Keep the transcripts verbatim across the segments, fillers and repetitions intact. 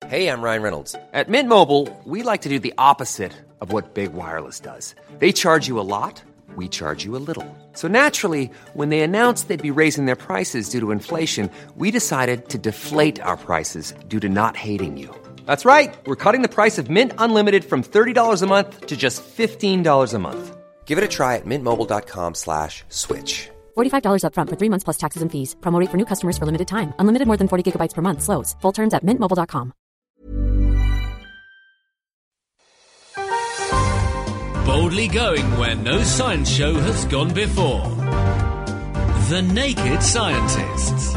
Hey, I'm Ryan Reynolds. At Mint Mobile, we like to do the opposite of what Big Wireless does. They charge you a lot, we charge you a little. So naturally, when they announced they'd be raising their prices due to inflation, we decided to deflate our prices due to not hating you. That's right. We're cutting the price of Mint Unlimited from thirty dollars a month to just fifteen dollars a month. Give it a try at mintmobile.com slash switch. forty-five dollars up front for three months plus taxes and fees. Promo rate for new customers for limited time. Unlimited more than forty gigabytes per month. Slows full terms at mint mobile dot com. Boldly going where no science show has gone before. The Naked Scientists.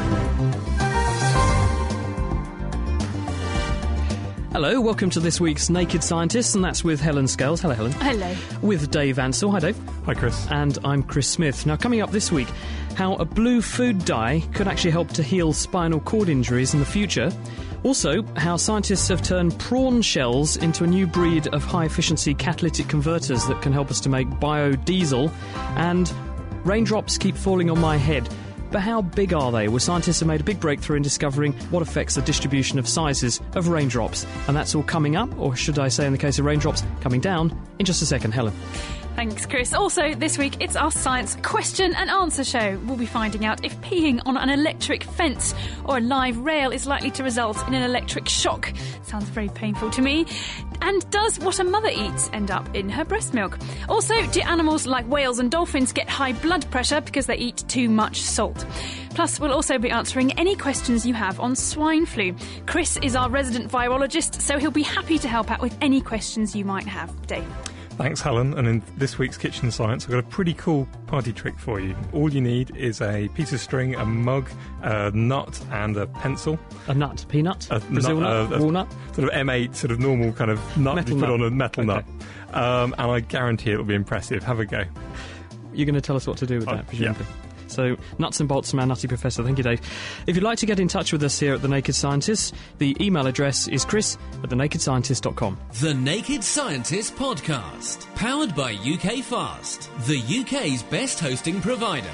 Hello, welcome to this week's Naked Scientists, and that's with Helen Scales. Hello, Helen. Hello. With Dave Ansell. Hi, Dave. Hi, Chris. And I'm Chris Smith. Now, coming up this week, how a blue food dye could actually help to heal spinal cord injuries in the future. Also, how scientists have turned prawn shells into a new breed of high-efficiency catalytic converters that can help us to make biodiesel. And raindrops keep falling on my head. But how big are they? Well, scientists have made a big breakthrough in discovering what affects the distribution of sizes of raindrops. And that's all coming up, or should I say in the case of raindrops, coming down, in just a second. Helen. Thanks, Chris. Also, this week, it's our science question and answer show. We'll be finding out if peeing on an electric fence or a live rail is likely to result in an electric shock. Sounds very painful to me. And does what a mother eats end up in her breast milk? Also, do animals like whales and dolphins get high blood pressure because they eat too much salt? Plus, we'll also be answering any questions you have on swine flu. Chris is our resident virologist, so he'll be happy to help out with any questions you might have. Dave. Thanks, Helen. And in this week's Kitchen Science, I've got a pretty cool party trick for you. All you need is a piece of string, a mug, a nut, and a pencil. A nut? Peanut? A Brazil nut? nut? A, a walnut? Sort of M eight, sort of normal kind of nut Metal you put nut. on a metal Okay. nut. Um, and I guarantee it'll be impressive. Have a go. You're going to tell us what to do with Oh, that, presumably. yeah. So, nuts and bolts from our nutty professor. Thank you, Dave. If you'd like to get in touch with us here at The Naked Scientists, the email address is chris at the naked scientist dot com. The Naked Scientists Podcast. Powered by U K Fast, the U K's best hosting provider.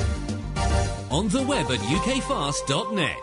On the web at u k fast dot net.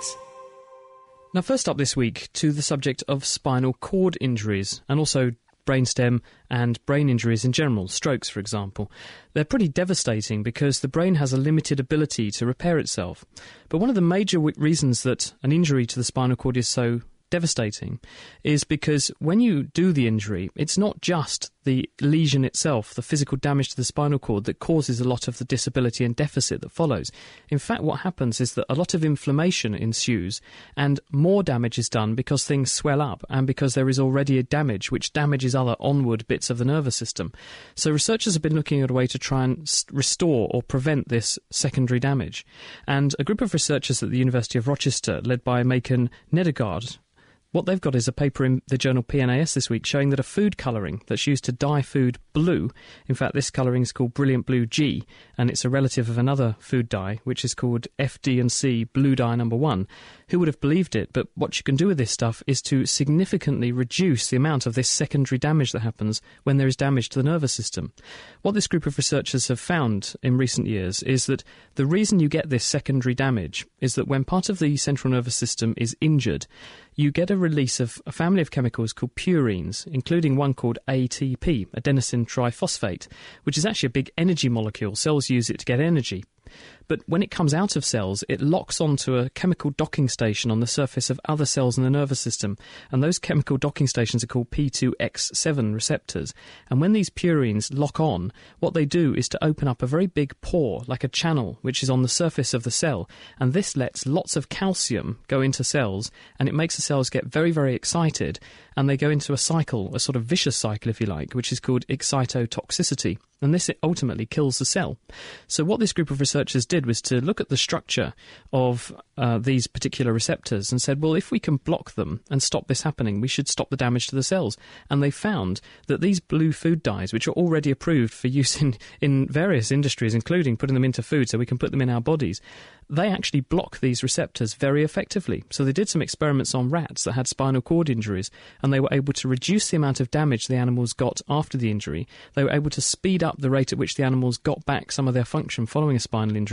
Now, first up this week, to the subject of spinal cord injuries, and also brainstem and brain injuries in general, strokes, for example. They're pretty devastating because the brain has a limited ability to repair itself. But one of the major w- reasons that an injury to the spinal cord is so devastating is because when you do the injury, it's not just the lesion itself, the physical damage to the spinal cord, that causes a lot of the disability and deficit that follows. In fact, what happens is that a lot of inflammation ensues and more damage is done because things swell up and because there is already a damage which damages other onward bits of the nervous system. So researchers have been looking at a way to try and s- restore or prevent this secondary damage. And a group of researchers at the University of Rochester, led by Macon Nedergaard, what they've got is a paper in the journal P N A S this week showing that a food colouring that's used to dye food blue, in fact this colouring is called Brilliant Blue G, and it's a relative of another food dye which is called F D and C Blue Dye Number one. Who would have believed it? But what you can do with this stuff is to significantly reduce the amount of this secondary damage that happens when there is damage to the nervous system. What this group of researchers have found in recent years is that the reason you get this secondary damage is that when part of the central nervous system is injured, you get a release of a family of chemicals called purines, including one called A T P, adenosine triphosphate, which is actually a big energy molecule. Cells use it to get energy. But when it comes out of cells, it locks onto a chemical docking station on the surface of other cells in the nervous system. And those chemical docking stations are called P two X seven receptors. And when these purines lock on, what they do is to open up a very big pore, like a channel, which is on the surface of the cell. And this lets lots of calcium go into cells, and it makes the cells get very, very excited. And they go into a cycle, a sort of vicious cycle, if you like, which is called excitotoxicity. And this ultimately kills the cell. So what this group of researchers did was to look at the structure of uh, these particular receptors and said, well, if we can block them and stop this happening, we should stop the damage to the cells. And they found that these blue food dyes, which are already approved for use in, in various industries, including putting them into food so we can put them in our bodies, they actually block these receptors very effectively. So they did some experiments on rats that had spinal cord injuries, and they were able to reduce the amount of damage the animals got after the injury. They were able to speed up the rate at which the animals got back some of their function following a spinal injury,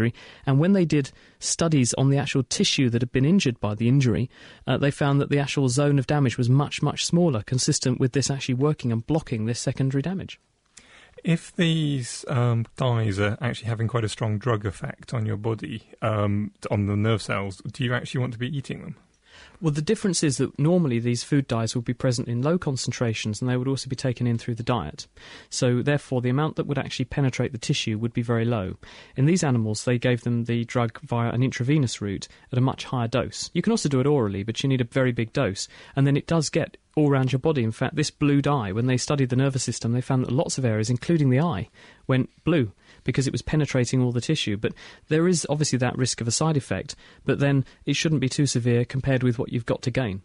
injury. And when they did studies on the actual tissue that had been injured by the injury, uh, they found that the actual zone of damage was much, much smaller, consistent with this actually working and blocking this secondary damage. If these um, dyes are actually having quite a strong drug effect on your body, um, on the nerve cells, do you actually want to be eating them? Well, the difference is that normally these food dyes would be present in low concentrations and they would also be taken in through the diet. So, therefore, the amount that would actually penetrate the tissue would be very low. In these animals, they gave them the drug via an intravenous route at a much higher dose. You can also do it orally, but you need a very big dose. And then it does get all around your body. In fact, this blue dye, when they studied the nervous system, they found that lots of areas, including the eye, went blue, because it was penetrating all the tissue. But there is obviously that risk of a side effect, but then it shouldn't be too severe compared with what you've got to gain.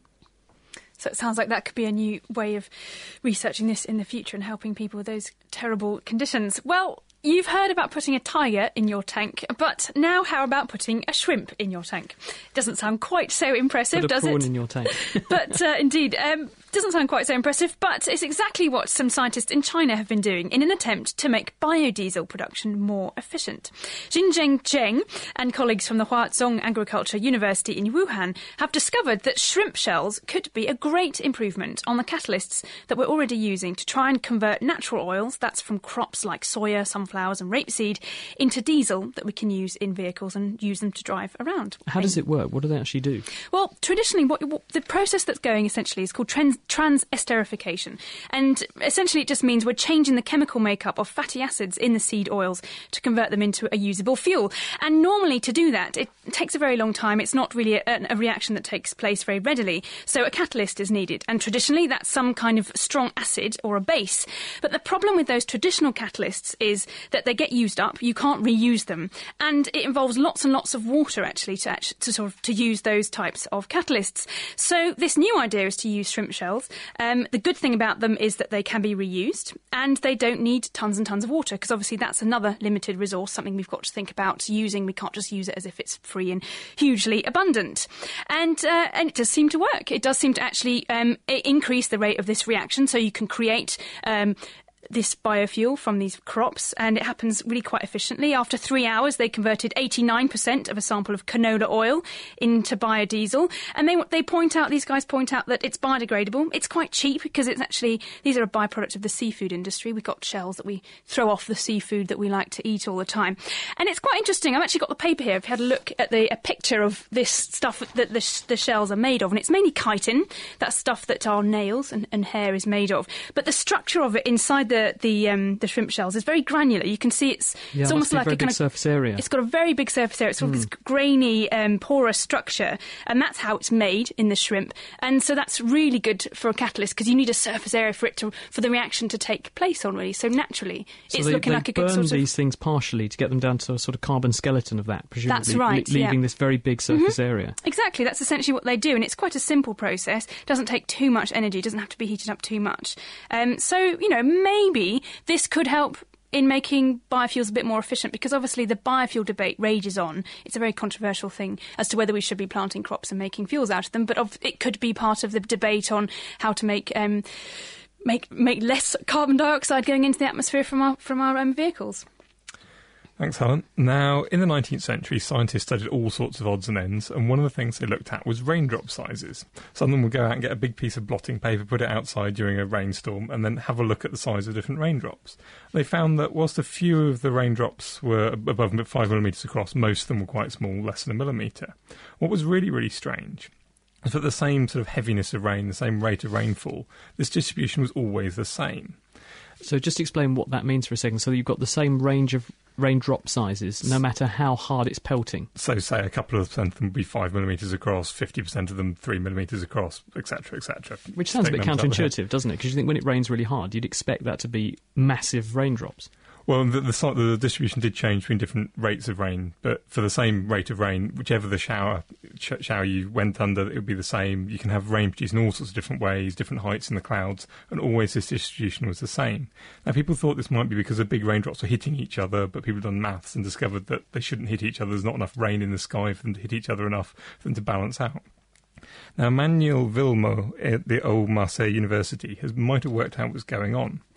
So it sounds like that could be a new way of researching this in the future and helping people with those terrible conditions. Well, you've heard about putting a tiger in your tank, but now how about putting a shrimp in your tank? Doesn't sound quite so impressive, Put a does it? prawn in your tank. But uh, indeed, um, doesn't sound quite so impressive, but it's exactly what some scientists in China have been doing in an attempt to make biodiesel production more efficient. Jinzheng Zheng and colleagues from the Huazhong Agriculture University in Wuhan have discovered that shrimp shells could be a great improvement on the catalysts that we're already using to try and convert natural oils, that's from crops like soya, sunflowers and rapeseed, into diesel that we can use in vehicles and use them to drive around. How does it work? What do they actually do? Well, traditionally, what, what the process that's going essentially is called trans, trans-esterification. And essentially it just means we're changing the chemical makeup of fatty acids in the seed oils to convert them into a usable fuel. And normally to do that, it takes a very long time. It's not really a, a reaction that takes place very readily. So a catalyst is needed. And traditionally that's some kind of strong acid or a base. But the problem with those traditional catalysts is that they get used up. You can't reuse them. And it involves lots and lots of water actually to, actually, to sort of to use those types of catalysts. So this new idea is to use shrimp shells. Um, the good thing about them is that they can be reused and they don't need tons and tons of water, because obviously that's another limited resource, something we've got to think about using. We can't just use it as if it's free and hugely abundant. And, uh, and it does seem to work. It does seem to actually um, increase the rate of this reaction, so you can create Um, this biofuel from these crops, and it happens really quite efficiently. After three hours, they converted eighty-nine percent of a sample of canola oil into biodiesel. And they they point out, these guys point out that it's biodegradable. It's quite cheap because it's actually, these are a byproduct of the seafood industry. We've got shells that we throw off the seafood that we like to eat all the time. And it's quite interesting. I've actually got the paper here. I've had a look at the a picture of this stuff that the, the shells are made of. And it's mainly chitin. That's stuff that our nails and, and hair is made of. But the structure of it inside the The the, um, the shrimp shells is very granular. You can see it's Yeah, it's it almost must be a like very a kind big of surface area. It's got a very big surface area. It's sort of this grainy, um, porous structure, and that's how it's made in the shrimp. And so that's really good for a catalyst because you need a surface area for it to for the reaction to take place on. Really, so naturally, So it's they, looking they like a burn good sort of. these things partially to get them down to a sort of carbon skeleton of that, presumably, That's right, le- leaving yeah. this very big surface area. Exactly, that's essentially what they do, and it's quite a simple process. Doesn't take too much energy, doesn't have to be heated up too much. Um, so, you know, maybe this could help in making biofuels a bit more efficient, because obviously the biofuel debate rages on. It's a very controversial thing as to whether we should be planting crops and making fuels out of them, but of, it could be part of the debate on how to make um, make make less carbon dioxide going into the atmosphere from our from our um, vehicles. Thanks, Helen. Now, in the nineteenth century, scientists studied all sorts of odds and ends, and one of the things they looked at was raindrop sizes. Some of them would go out and get a big piece of blotting paper, put it outside during a rainstorm, and then have a look at the size of different raindrops. They found that whilst a few of the raindrops were above five millimetres across, most of them were quite small, less than a millimetre. What was really, really strange was that the same sort of heaviness of rain, the same rate of rainfall, this distribution was always the same. So just explain what that means for a second. So you've got the same range of raindrop sizes, no matter how hard it's pelting. So, say a couple of percent of them would be five millimetres across, fifty percent of them three millimetres across, et cetera, et cetera. Which sounds a bit counterintuitive, doesn't it? Because you think when it rains really hard, you'd expect that to be massive raindrops. Well, the, the, the distribution did change between different rates of rain, but for the same rate of rain, whichever the shower sh- shower you went under, it would be the same. You can have rain produced in all sorts of different ways, different heights in the clouds, and always this distribution was the same. Now, people thought this might be because the big raindrops were hitting each other, but people had done maths and discovered that they shouldn't hit each other. There's not enough rain in the sky for them to hit each other enough for them to balance out. Now, Manuel Vilmo at the Old Marseille University has, might have worked out what's going on.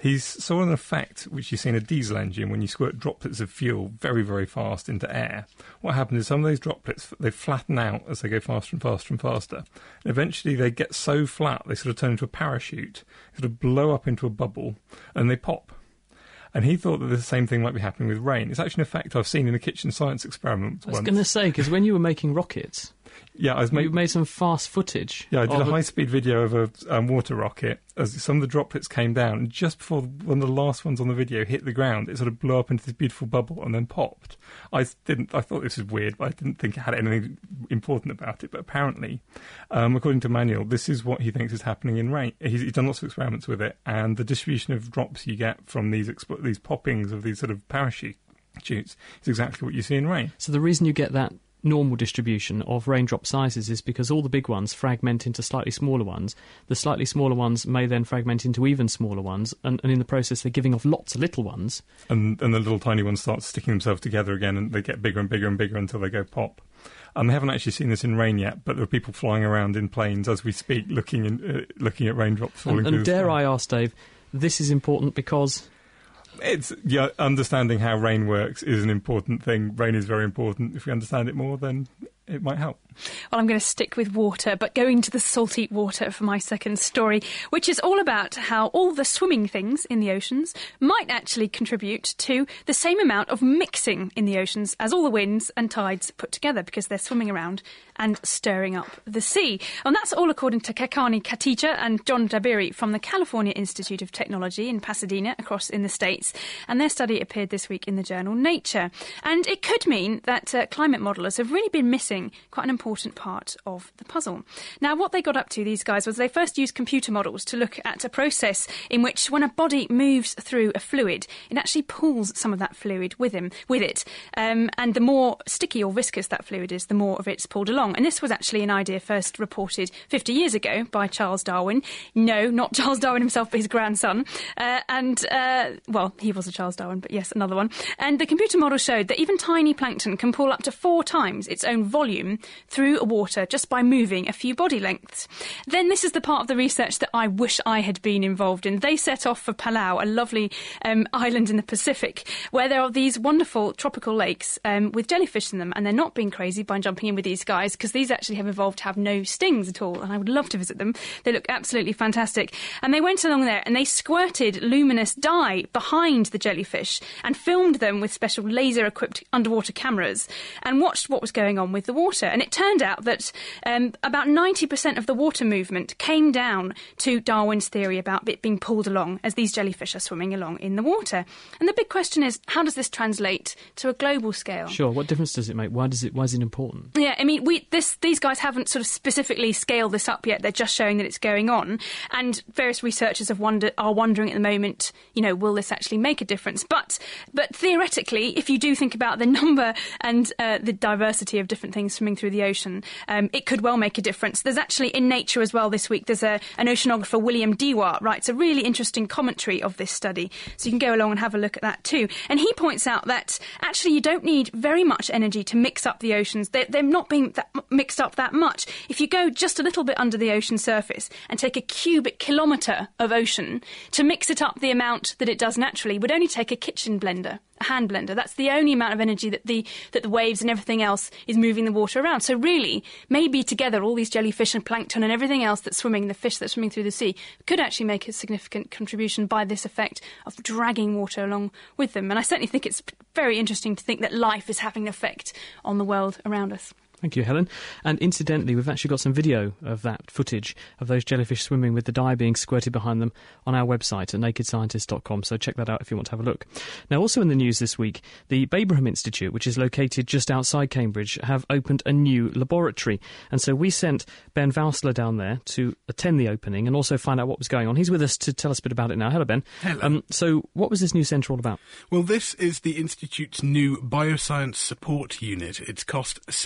He saw an effect which you see in a diesel engine when you squirt droplets of fuel very, very fast into air. What happens is some of those droplets, they flatten out as they go faster and faster and faster. And eventually they get so flat, they sort of turn into a parachute, sort of blow up into a bubble, and they pop. And he thought that the same thing might be happening with rain. It's actually an effect I've seen in a kitchen science experiment I was once. going to say, because when you were making rockets, yeah, I was you make- made some fast footage. Yeah, I did of a high-speed video of a um, water rocket as some of the droplets came down, and just before one of the last ones on the video hit the ground, it sort of blew up into this beautiful bubble and then popped. I didn't. I thought this was weird, but I didn't think it had anything important about it. But apparently, um, according to Manuel, this is what he thinks is happening in rain. He's, he's done lots of experiments with it, and the distribution of drops you get from these exp- these poppings of these sort of parachutes is exactly what you see in rain. So the reason you get that normal distribution of raindrop sizes is because all the big ones fragment into slightly smaller ones. The slightly smaller ones may then fragment into even smaller ones, and, and in the process they're giving off lots of little ones. And, and the little tiny ones start sticking themselves together again, and they get bigger and bigger and bigger until they go pop. Um, they haven't actually seen this in rain yet, but there are people flying around in planes as we speak, looking in, uh, looking at raindrops falling And, through and the dare sky. I ask, Dave, this is important because... It's yeah, understanding how rain works is an important thing. Rain is very important. If we understand it more, then it might help. Well, I'm going to stick with water, but going to the salty water for my second story, which is all about how all the swimming things in the oceans might actually contribute to the same amount of mixing in the oceans as all the winds and tides put together, because they're swimming around and stirring up the sea. And that's all according to Kekani Katija and John Dabiri from the California Institute of Technology in Pasadena, across in the States. And their study appeared this week in the journal Nature. And it could mean that uh, climate modellers have really been missing quite an important part of the puzzle. Now, what they got up to, these guys, was they first used computer models to look at a process in which when a body moves through a fluid, it actually pulls some of that fluid with him, with it. Um, and the more sticky or viscous that fluid is, the more of it's pulled along. And this was actually an idea first reported fifty years ago by Charles Darwin. No, not Charles Darwin himself, but his grandson. Uh, and, uh, well, he was a Charles Darwin, but yes, another one. And the computer model showed that even tiny plankton can pull up to four times its own volume through water just by moving a few body lengths. Then this is the part of the research that I wish I had been involved in. They set off for Palau, a lovely um, island in the Pacific, where there are these wonderful tropical lakes um, with jellyfish in them, and they're not being crazy by jumping in with these guys, because these actually have evolved to have no stings at all, and I would love to visit them. They look absolutely fantastic. And they went along there and they squirted luminous dye behind the jellyfish and filmed them with special laser-equipped underwater cameras and watched what was going on with the water. And it turned out that um, about ninety percent of the water movement came down to Darwin's theory about it being pulled along as these jellyfish are swimming along in the water. And the big question is, how does this translate to a global scale? Sure, what difference does it make? Why does it? Why is it important? Yeah, I mean, we this these guys haven't sort of specifically scaled this up yet. They're just showing that it's going on, and various researchers have wonder are wondering at the moment, you know, will this actually make a difference? But but theoretically, if you do think about the number and uh, the diversity of different things swimming through the ocean, um, it could well make a difference. There's actually in Nature as well this week. There's a an oceanographer, William Dewar, writes a really interesting commentary of this study, so you can go along and have a look at that too. And he points out that actually you don't need very much energy to mix up the oceans. They're, they're not being that mixed up that much. If you go just a little bit under the ocean surface and take a cubic kilometre of ocean, to mix it up the amount that it does naturally would only take a kitchen blender, a hand blender. That's the only amount of energy that the that the waves and everything else is moving the water around. So really, maybe together all these jellyfish and plankton and everything else that's swimming, the fish that's swimming through the sea, could actually make a significant contribution by this effect of dragging water along with them. And I certainly think it's very interesting to think that life is having an effect on the world around us. Thank you, Helen. And incidentally, we've actually got some video of that footage of those jellyfish swimming with the dye being squirted behind them on our website at naked scientist dot com, so check that out if you want to have a look. Now, also in the news this week, the Babraham Institute, which is located just outside Cambridge, have opened a new laboratory. And so we sent Ben Valsler down there to attend the opening and also find out what was going on. He's with us to tell us a bit about it now. Hello, Ben. Hello. Um, so what was this new centre all about? Well, this is the Institute's new Bioscience Support Unit. It's cost seventeen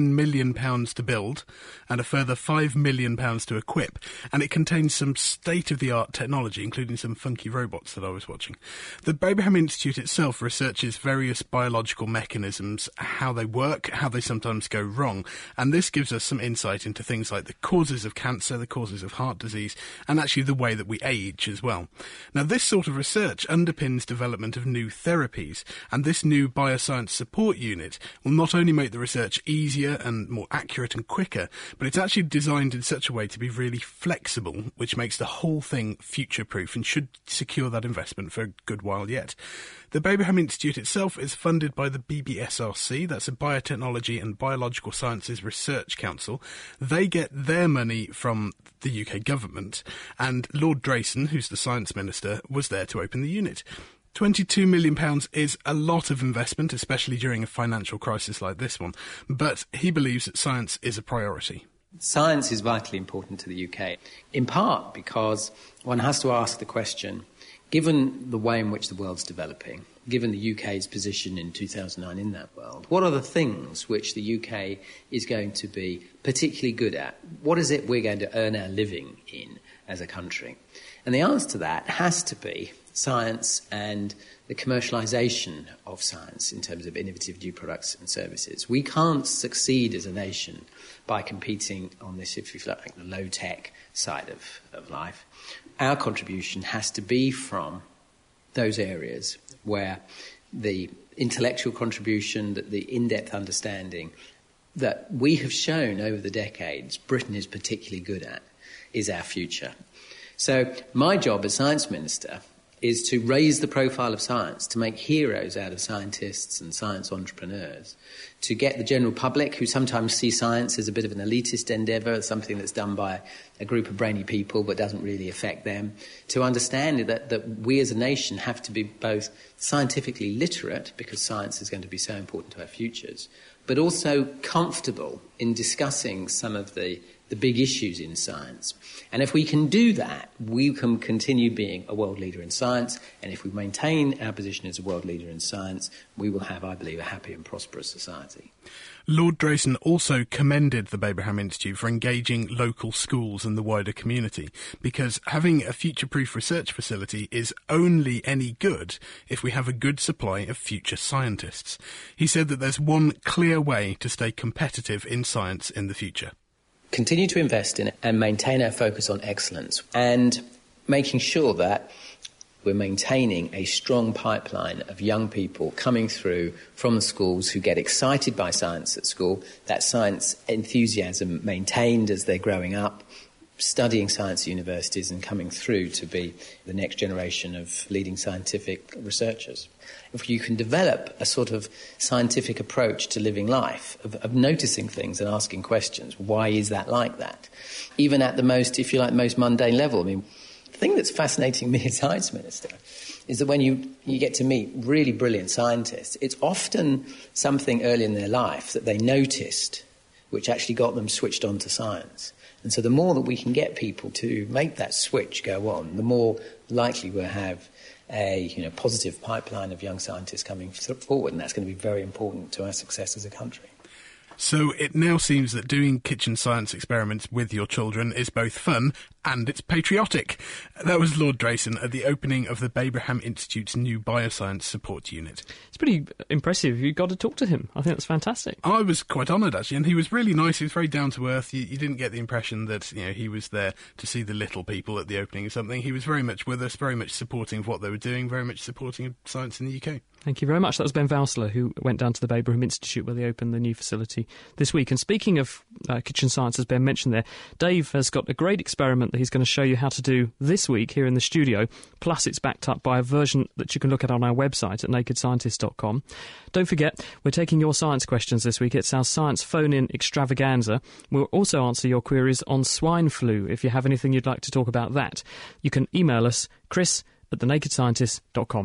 fifteen million pounds to build and a further five million pounds to equip, and it contains some state-of-the-art technology, including some funky robots that I was watching. The Babraham Institute itself researches various biological mechanisms, how they work, how they sometimes go wrong, and this gives us some insight into things like the causes of cancer, the causes of heart disease, and actually the way that we age as well. Now, this sort of research underpins development of new therapies, and this new bioscience support unit will not only make the research easier and more accurate and quicker, but it's actually designed in such a way to be really flexible, which makes the whole thing future-proof and should secure that investment for a good while yet. The Babraham Institute itself is funded by the B B S R C, that's a Biotechnology and Biological Sciences Research Council. They get their money from the U K government, and Lord Drayson, who's the Science Minister, was there to open the unit. twenty-two million pounds is a lot of investment, especially during a financial crisis like this one, but he believes that science is a priority. Science is vitally important to the U K, in part because one has to ask the question, given the way in which the world's developing, given the U K's position in two thousand nine in that world, what are the things which the U K is going to be particularly good at? What is it we're going to earn our living in as a country? And the answer to that has to be science and the commercialisation of science in terms of innovative new products and services. We can't succeed as a nation by competing on this, if you like, the low-tech side of, of life. Our contribution has to be from those areas where the intellectual contribution, that the in-depth understanding that we have shown over the decades Britain is particularly good at is our future. So my job as Science Minister is to raise the profile of science, to make heroes out of scientists and science entrepreneurs, to get the general public, who sometimes see science as a bit of an elitist endeavour, something that's done by a group of brainy people but doesn't really affect them, to understand that, that we as a nation have to be both scientifically literate, because science is going to be so important to our futures, but also comfortable in discussing some of the, the big issues in science. And if we can do that, we can continue being a world leader in science, and if we maintain our position as a world leader in science, we will have, I believe, a happy and prosperous society. Lord Drayson also commended the Babraham Institute for engaging local schools and the wider community, because having a future-proof research facility is only any good if we have a good supply of future scientists. He said that there's one clear way to stay competitive in science in the future. Continue to invest in it and maintain our focus on excellence, and making sure that we're maintaining a strong pipeline of young people coming through from the schools who get excited by science at school, that science enthusiasm maintained as they're growing up, studying science at universities and coming through to be the next generation of leading scientific researchers. If you can develop a sort of scientific approach to living life, of, of noticing things and asking questions, why is that like that? Even at the most, if you like, most mundane level. I mean, the thing that's fascinating me as Science Minister is that when you, you get to meet really brilliant scientists, it's often something early in their life that they noticed which actually got them switched on to science. And so the more that we can get people to make that switch go on, the more likely we'll have a you know, positive pipeline of young scientists coming forward, and that's going to be very important to our success as a country. So it now seems that doing kitchen science experiments with your children is both fun and it's patriotic. That was Lord Drayson at the opening of the Babraham Institute's new Bioscience Support Unit. It's pretty impressive. You got to talk to him. I think that's fantastic. I was quite honoured, actually, and he was really nice. He was very down to earth. You, you didn't get the impression that you know he was there to see the little people at the opening of something. He was very much with us, very much supporting what they were doing, very much supporting science in the U K. Thank you very much. That was Ben Valsler, who went down to the Babraham Institute where they opened the new facility this week. And speaking of uh, kitchen science, as Ben mentioned there, Dave has got a great experiment that he's going to show you how to do this week here in the studio. Plus, it's backed up by a version that you can look at on our website at naked scientist dot com. Don't forget, we're taking your science questions this week. It's our science phone-in extravaganza. We'll also answer your queries on swine flu if you have anything you'd like to talk about that. You can email us, chris at the naked scientist dot com.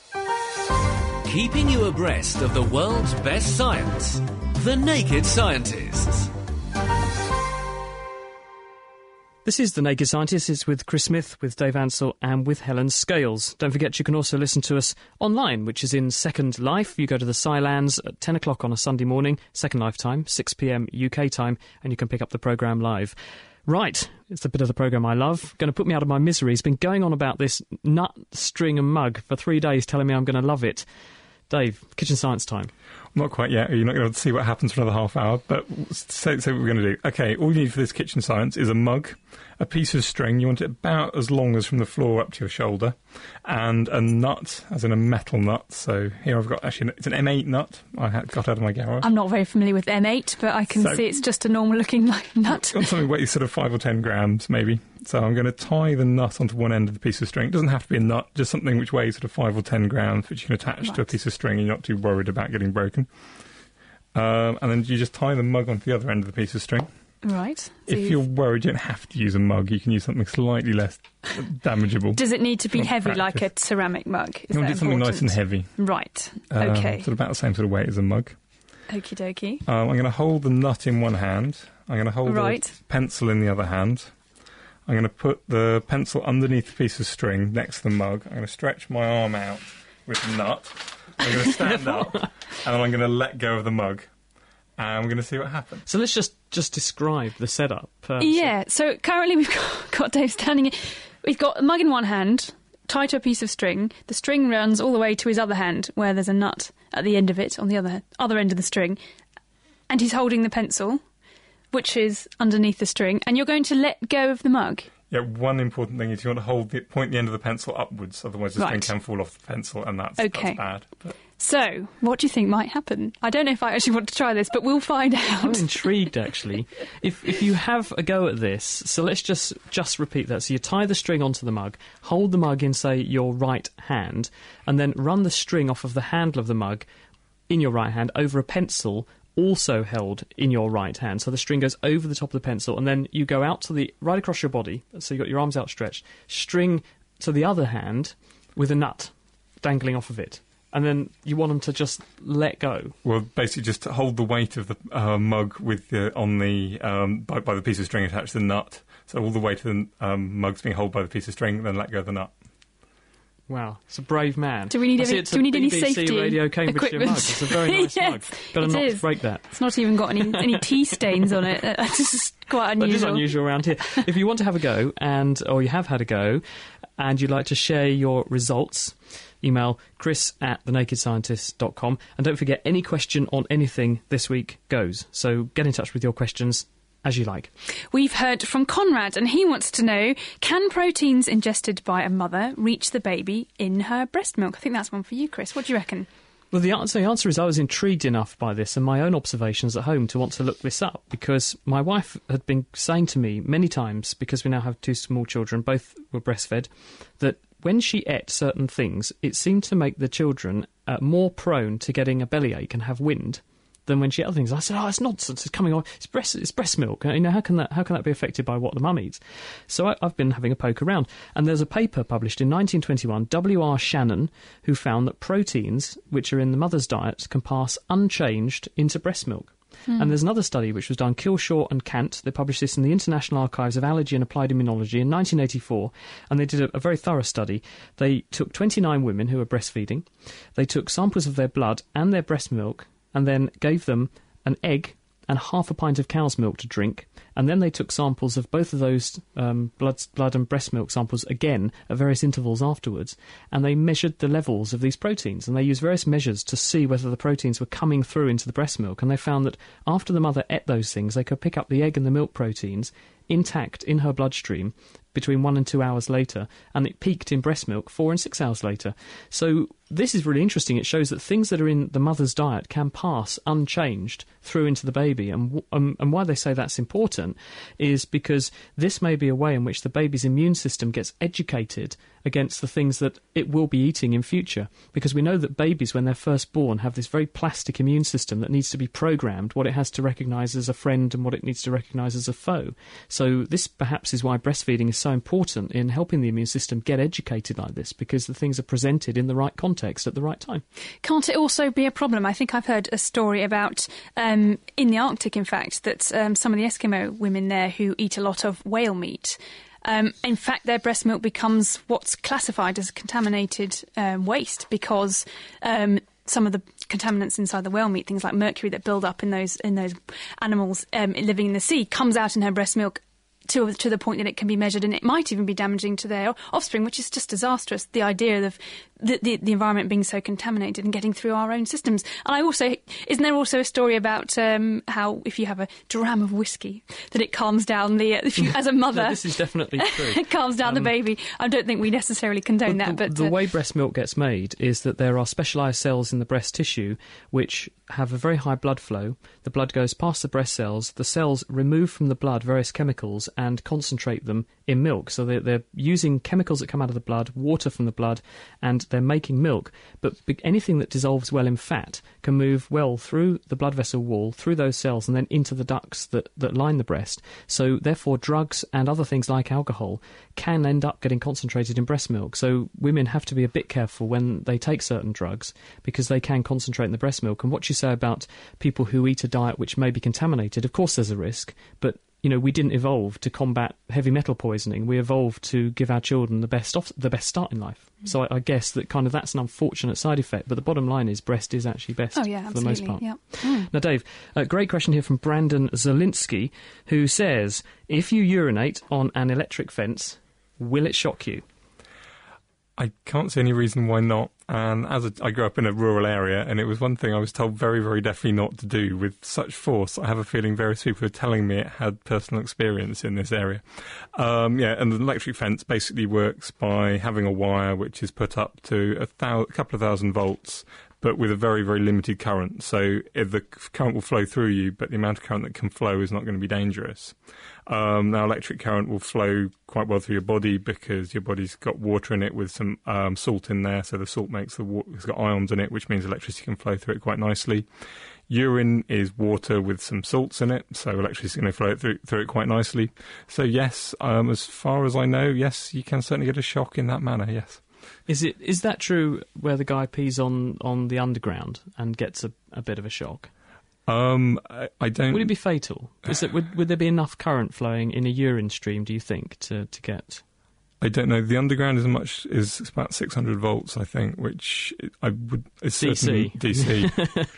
Keeping you abreast of the world's best science. The Naked Scientists. This is The Naked Scientist. It's with Chris Smith, with Dave Ansell and with Helen Scales. Don't forget you can also listen to us online, which is in Second Life. You go to the Scilands at ten o'clock on a Sunday morning, Second Life time, six p.m. U K time, and you can pick up the programme live. Right, it's the bit of the programme I love. Going to put me out of my misery. He's been going on about this nut, string and mug for three days, telling me I'm going to love it. Dave, kitchen science time. Not quite yet. You're not going to see what happens for another half hour, but say, say what we're going to do. Okay, all you need for this kitchen science is a mug, a piece of string. You want it about as long as from the floor up to your shoulder, and a nut, as in a metal nut. So here I've got, actually, it's an M eight nut I had got out of my garage. I'm not very familiar with M eight, but I can So- see it's just a normal-looking like, nut. Got something weighs sort of five or ten grams, maybe. So I'm going to tie the nut onto one end of the piece of string. It doesn't have to be a nut, just something which weighs sort of five or ten grams, which you can attach to a Right. piece of string and you're not too worried about getting broken. Um, and then you just tie the mug onto the other end of the piece of string. Right. So If you- you're worried you don't have to use a mug, you can use something slightly less damageable. Does it need to be From heavy like a practice. ceramic mug? Is You want that to do something nice and important? heavy. Right. Um, Okay. Sort of about the same sort of weight as a mug. Okie dokie. Um, I'm going to hold the nut in one hand. I'm going to hold Right. the pencil in the other hand. I'm going to put the pencil underneath the piece of string next to the mug. I'm going to stretch my arm out with the nut. I'm going to stand up, and then I'm going to let go of the mug. And we're going to see what happens. So let's just, just describe the setup. Um, so- Yeah, so currently we've got, got Dave standing. We've got a mug in one hand, tied to a piece of string. The string runs all the way to his other hand, where there's a nut at the end of it, on the other other end of the string. And he's holding the pencil, which is underneath the string. And you're going to let go of the mug. Yeah, one important thing is you want to hold the, point the end of the pencil upwards, otherwise the string Right. can fall off the pencil, and that's, Okay. that's bad. But So, what do you think might happen? I don't know if I actually want to try this, but we'll find I'm out. intrigued, actually. If if you have a go at this, so let's just just repeat that. So you tie the string onto the mug, hold the mug in, say, your right hand, and then run the string off of the handle of the mug in your right hand over a pencil also held in your right hand. So the string goes over the top of the pencil, and then you go out to the right across your body. So you've got your arms outstretched, string to the other hand with a nut dangling off of it. And then you want them to just let go. Well, basically, just to hold the weight of the uh, mug with the, on the um, by, by the piece of string attached to the nut. So all the weight of the um, mug's being held by the piece of string, then let go of the nut. Wow, it's a brave man. Do we need I any- see it's do a we need any B B C safety Radio Cambridgeshire equipment? mug. It's a very nice Yes, mug. Better it not is. break that. It's not even got any, any tea stains on it. That's just quite That is unusual. unusual around here. If you want to have a go, and or you have had a go, and you'd like to share your results, email chris at the naked scientist dot com. And don't forget, any question on anything this week goes. So get in touch with your questions as you like. We've heard from Conrad, and he wants to know, can proteins ingested by a mother reach the baby in her breast milk? I think that's one for you, Chris. What do you reckon? Well, the answer, the answer is I was intrigued enough by this and my own observations at home to want to look this up, because my wife had been saying to me many times, because we now have two small children, both were breastfed, that when she ate certain things, it seemed to make the children uh, more prone to getting a bellyache and have wind than when she ate other things. I said, "Oh, it's nonsense! It's coming on. It's breast. It's breast milk. You know, how can that? How can that be affected by what the mum eats?" So I, I've been having a poke around, and there's a paper published in nineteen twenty-one, W R Shannon, who found that proteins which are in the mother's diet can pass unchanged into breast milk. And there's another study which was done, Kilshaw and Kant. They published this in the International Archives of Allergy and Applied Immunology in nineteen eighty-four, and they did a, a very thorough study. They took twenty-nine women who were breastfeeding. They took samples of their blood and their breast milk, and then gave them an egg and half a pint of cow's milk to drink. And then they took samples of both of those um, blood, blood and breast milk samples again at various intervals afterwards, and they measured the levels of these proteins, and they used various measures to see whether the proteins were coming through into the breast milk. And they found that after the mother ate those things, they could pick up the egg and the milk proteins intact in her bloodstream between one and two hours later, and it peaked in breast milk four and six hours later. So this is really interesting. It shows that things that are in the mother's diet can pass unchanged through into the baby, and w- um, and why they say that's important is because this may be a way in which the baby's immune system gets educated against the things that it will be eating in future, because we know that babies, when they're first born, have this very plastic immune system that needs to be programmed, what it has to recognise as a friend and what it needs to recognise as a foe. So this perhaps is why breastfeeding is so so important in helping the immune system get educated like this, because the things are presented in the right context at the right time. Can't it also be a problem? I think I've heard a story about, um, in the Arctic, in fact, that um, some of the Eskimo women there who eat a lot of whale meat, Um, in fact, their breast milk becomes what's classified as contaminated um, waste, because um, some of the contaminants inside the whale meat, things like mercury that build up in those in those animals um, living in the sea, comes out in her breast milk to to the point that it can be measured, and it might even be damaging to their offspring, which is just disastrous. The idea of the, the, the environment being so contaminated and getting through our own systems. And I also, isn't there also a story about um, how if you have a dram of whiskey, that it calms down the, if you, as a mother... No, this is definitely true. It calms down um, the baby. I don't think we necessarily condone that, the, but... The uh, way breast milk gets made is that there are specialised cells in the breast tissue which have a very high blood flow. The blood goes past the breast cells. The cells remove from the blood various chemicals and concentrate them in milk. So they're, they're using chemicals that come out of the blood, water from the blood, and they're making milk. But anything that dissolves well in fat can move well through the blood vessel wall, through those cells, and then into the ducts that, that line the breast. So therefore drugs and other things like alcohol can end up getting concentrated in breast milk. So women have to be a bit careful when they take certain drugs, because they can concentrate in the breast milk. And what you say about people who eat a diet which may be contaminated, of course there's a risk, but you know, we didn't evolve to combat heavy metal poisoning. We evolved to give our children the best off, the best start in life. Mm. So I, I guess that kind of that's an unfortunate side effect. But the bottom line is breast is actually best oh, yeah, for the most part. Yeah. Mm. Now, Dave, a great question here from Brandon Zelinsky, who says, if you urinate on an electric fence, will it shock you? I can't see any reason why not. And as a, I grew up in a rural area, and it was one thing I was told very, very definitely not to do with such force. I have a feeling various people are telling me it had personal experience in this area. Um, yeah, and the electric fence basically works by having a wire which is put up to a, thou- a couple of thousand volts, but with a very, very limited current. So if the current will flow through you, but the amount of current that can flow is not going to be dangerous. Um, now, electric current will flow quite well through your body because your body's got water in it with some um, salt in there. So the salt makes the water, it's got ions in it, which means electricity can flow through it quite nicely. Urine is water with some salts in it, so electricity is going to flow through, through it quite nicely. So yes, um, as far as I know, yes, you can certainly get a shock in that manner, yes. Is it is that true where the guy pees on, on the underground and gets a, a bit of a shock? Um, I, I don't... Would it be fatal? Is it, would, would there be enough current flowing in a urine stream, do you think, to, to get... I don't know. The underground is much is about six hundred volts, I think, which I would... Is D C. D C.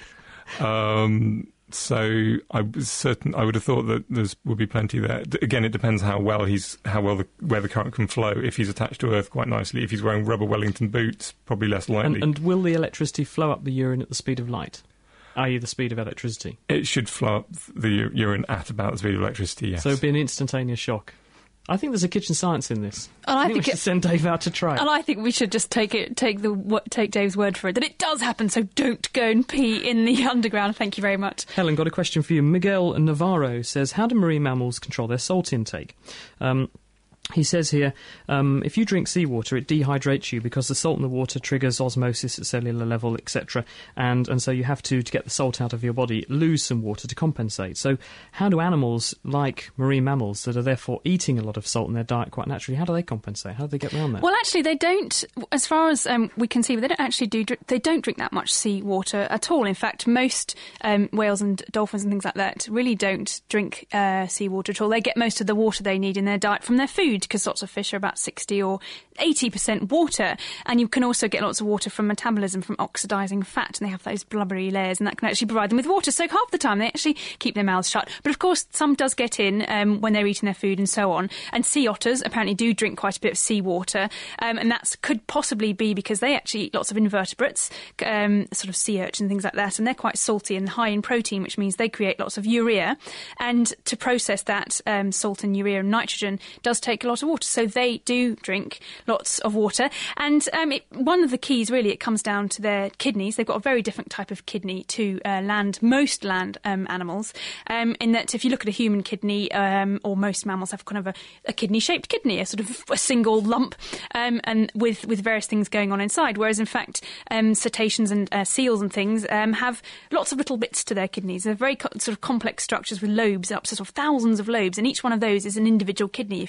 um, so I was certain... I would have thought that there would be plenty there. D- again, it depends how well he's... how well the, where the current can flow. If he's attached to earth quite nicely, if he's wearing rubber Wellington boots, probably less likely. And, and will the electricity flow up the urine at the speed of light? that is the speed of electricity? It should flow up the urine at about the speed of electricity, yes. So it would be an instantaneous shock. I think there's a kitchen science in this. And I, I think, think we should it, send Dave out to try it. And I think we should just take it, take the take Dave's word for it that it does happen. So don't go and pee in the underground. Thank you very much. Helen, got a question for you. Miguel Navarro says, "How do marine mammals control their salt intake?" Um, He says here, um, if you drink seawater, it dehydrates you because the salt in the water triggers osmosis at cellular level, et cetera. And, and so you have to, to get the salt out of your body, lose some water to compensate. So how do animals, like marine mammals, that are therefore eating a lot of salt in their diet quite naturally, how do they compensate? How do they get around that? Well, actually, they don't, as far as um, we can see, they don't actually do, they don't drink that much seawater at all. In fact, most um, whales and dolphins and things like that really don't drink uh, seawater at all. They get most of the water they need in their diet from their food, because lots of fish are about sixty or eighty percent water, and you can also get lots of water from metabolism, from oxidising fat, and they have those blubbery layers, and that can actually provide them with water. So half the time they actually keep their mouths shut. But of course, some does get in um, when they're eating their food and so on. And sea otters apparently do drink quite a bit of seawater, um, and that could possibly be because they actually eat lots of invertebrates, um, sort of sea urchin and things like that, and they're quite salty and high in protein, which means they create lots of urea. And to process that um, salt and urea and nitrogen does take a lot of water. So they do drink lots of water. And um, it, one of the keys, really, it comes down to their kidneys. They've got a very different type of kidney to uh, land, most land um, animals, um, in that if you look at a human kidney, um, or most mammals have kind of a, a kidney-shaped kidney, a sort of a single lump, um, and with, with various things going on inside. Whereas, in fact, um, cetaceans and uh, seals and things um, have lots of little bits to their kidneys. They're very co- sort of complex structures with lobes, up to sort of thousands of lobes, and each one of those is an individual kidney, if you like.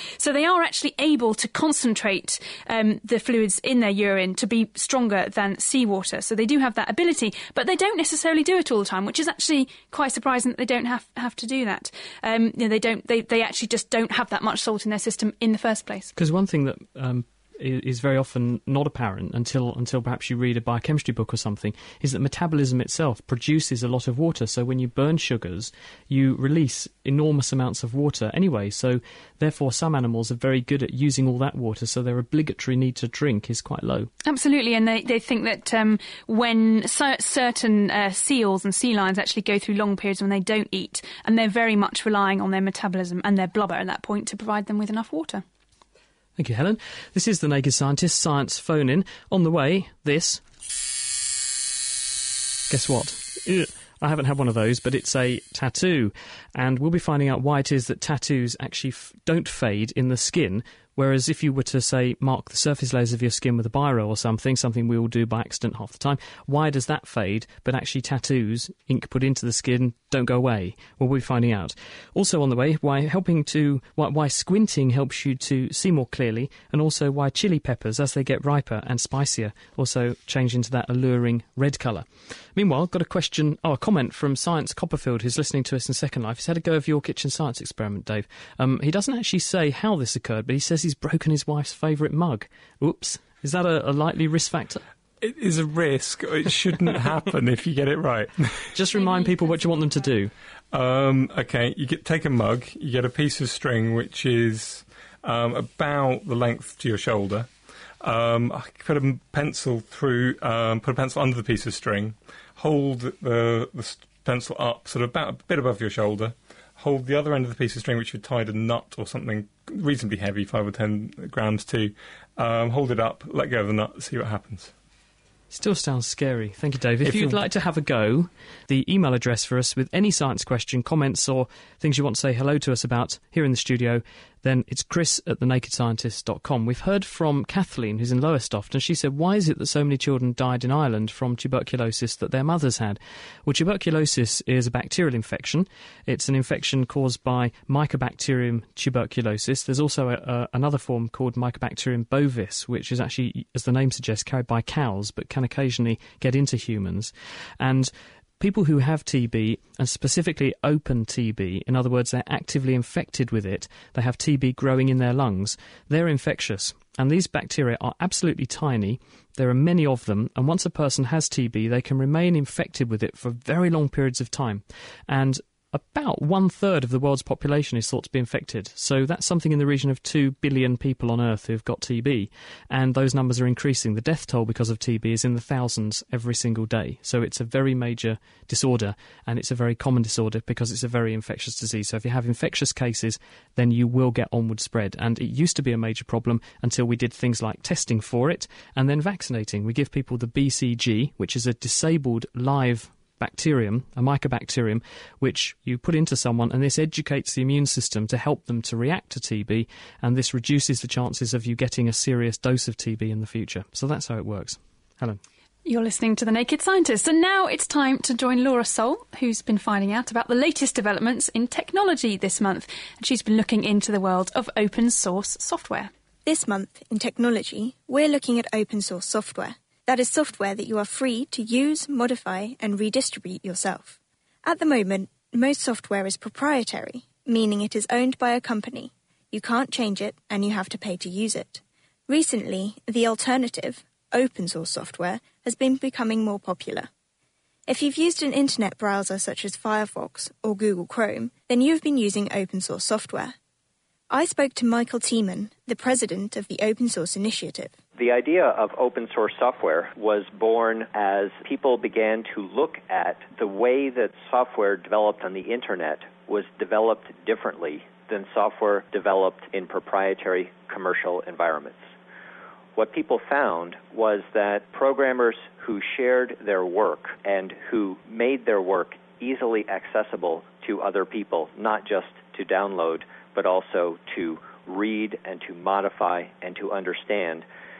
So they are actually able to concentrate um, the fluids in their urine to be stronger than seawater. So they do have that ability, but they don't necessarily do it all the time, which is actually quite surprising that they don't have, have to do that. Um, you know, they don't. They, they actually just don't have that much salt in their system in the first place. Because one thing that um, is very often not apparent until until perhaps you read a biochemistry book or something is that metabolism itself produces a lot of water. So when you burn sugars, you release enormous amounts of water anyway. So therefore, some animals are very good at using all that water. So their obligatory need to drink is quite low. Absolutely, and they, they think that um, when cer- certain uh, seals and sea lions actually go through long periods when they don't eat, and they're very much relying on their metabolism and their blubber at that point to provide them with enough water. Thank you, Helen. This is The Naked Scientist Science Phone-In. On the way, this. Guess what? Ugh. I haven't had one of those, but it's a tattoo. And we'll be finding out why it is that tattoos actually f- don't fade in the skin, whereas if you were to, say, mark the surface layers of your skin with a biro or something, something we all do by accident half the time, why does that fade, but actually tattoos, ink put into the skin, don't go away? Well, we'll be finding out. Also on the way, why helping to why, why squinting helps you to see more clearly, and also why chili peppers, as they get riper and spicier, also change into that alluring red colour. Meanwhile, got a question, oh, a comment from Science Copperfield, who's listening to us in Second Life. He's had a go of your kitchen science experiment, Dave. Um, he doesn't actually say how this occurred, but he says he's broken his wife's favourite mug. Oops. Is that a, a likely risk factor? It is a risk. It shouldn't happen if you get it right. Just remind people what you want them to do. Um, okay, you get take a mug, you get a piece of string which is um, about the length to your shoulder. Um, I put a pencil through, um, put a pencil under the piece of string, hold the, the pencil up, sort of about a bit above your shoulder, hold the other end of the piece of string, which you've tied a nut or something reasonably heavy, five or ten grams to, um, hold it up, let go of the nut, see what happens. Still sounds scary. Thank you, Dave. If, If you'd you- like to have a go, the email address for us with any science question, comments or things you want to say hello to us about here in the studio, then it's chris at the naked scientist dot com. We've heard from Kathleen, who's in Lowestoft, and she said, why is it that so many children died in Ireland from tuberculosis that their mothers had? Well, tuberculosis is a bacterial infection. It's an infection caused by Mycobacterium tuberculosis. There's also a, a, another form called Mycobacterium bovis, which is actually, as the name suggests, carried by cows, but can occasionally get into humans. And people who have T B, and specifically open T B, in other words, they're actively infected with it, they have T B growing in their lungs, they're infectious. And these bacteria are absolutely tiny. There are many of them, and once a person has T B, they can remain infected with it for very long periods of time. And about one-third of the world's population is thought to be infected. So that's something in the region of two billion people on Earth who've got T B. And those numbers are increasing. The death toll because of T B is in the thousands every single day. So it's a very major disorder, and it's a very common disorder because it's a very infectious disease. So if you have infectious cases, then you will get onward spread. And it used to be a major problem until we did things like testing for it and then vaccinating. We give people the B C G, which is a disabled live bacterium, a mycobacterium, which you put into someone, and this educates the immune system to help them to react to T B, and this reduces the chances of you getting a serious dose of T B in the future. So that's how it works. Helen. You're listening to The Naked Scientist, and now it's time to join Laura Soul, who's been finding out about the latest developments in technology this month, and she's been looking into the world of open source software. This month in technology, we're looking at open source software. That is software that you are free to use, modify, and redistribute yourself. At the moment, most software is proprietary, meaning it is owned by a company. You can't change it, and you have to pay to use it. Recently, the alternative, open source software, has been becoming more popular. If you've used an internet browser such as Firefox or Google Chrome, then you've been using open source software. I spoke to Michael Tiemann, the president of the Open Source Initiative. The idea of open source software was born as people began to look at the way that software developed on the internet was developed differently than software developed in proprietary commercial environments. What people found was that programmers who shared their work and who made their work easily accessible to other people, not just to download, but also to read and to modify and to understand,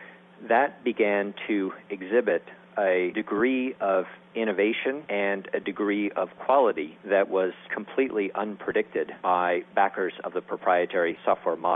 that began to exhibit a degree of innovation and a degree of quality that was completely unpredicted by backers of the proprietary software model.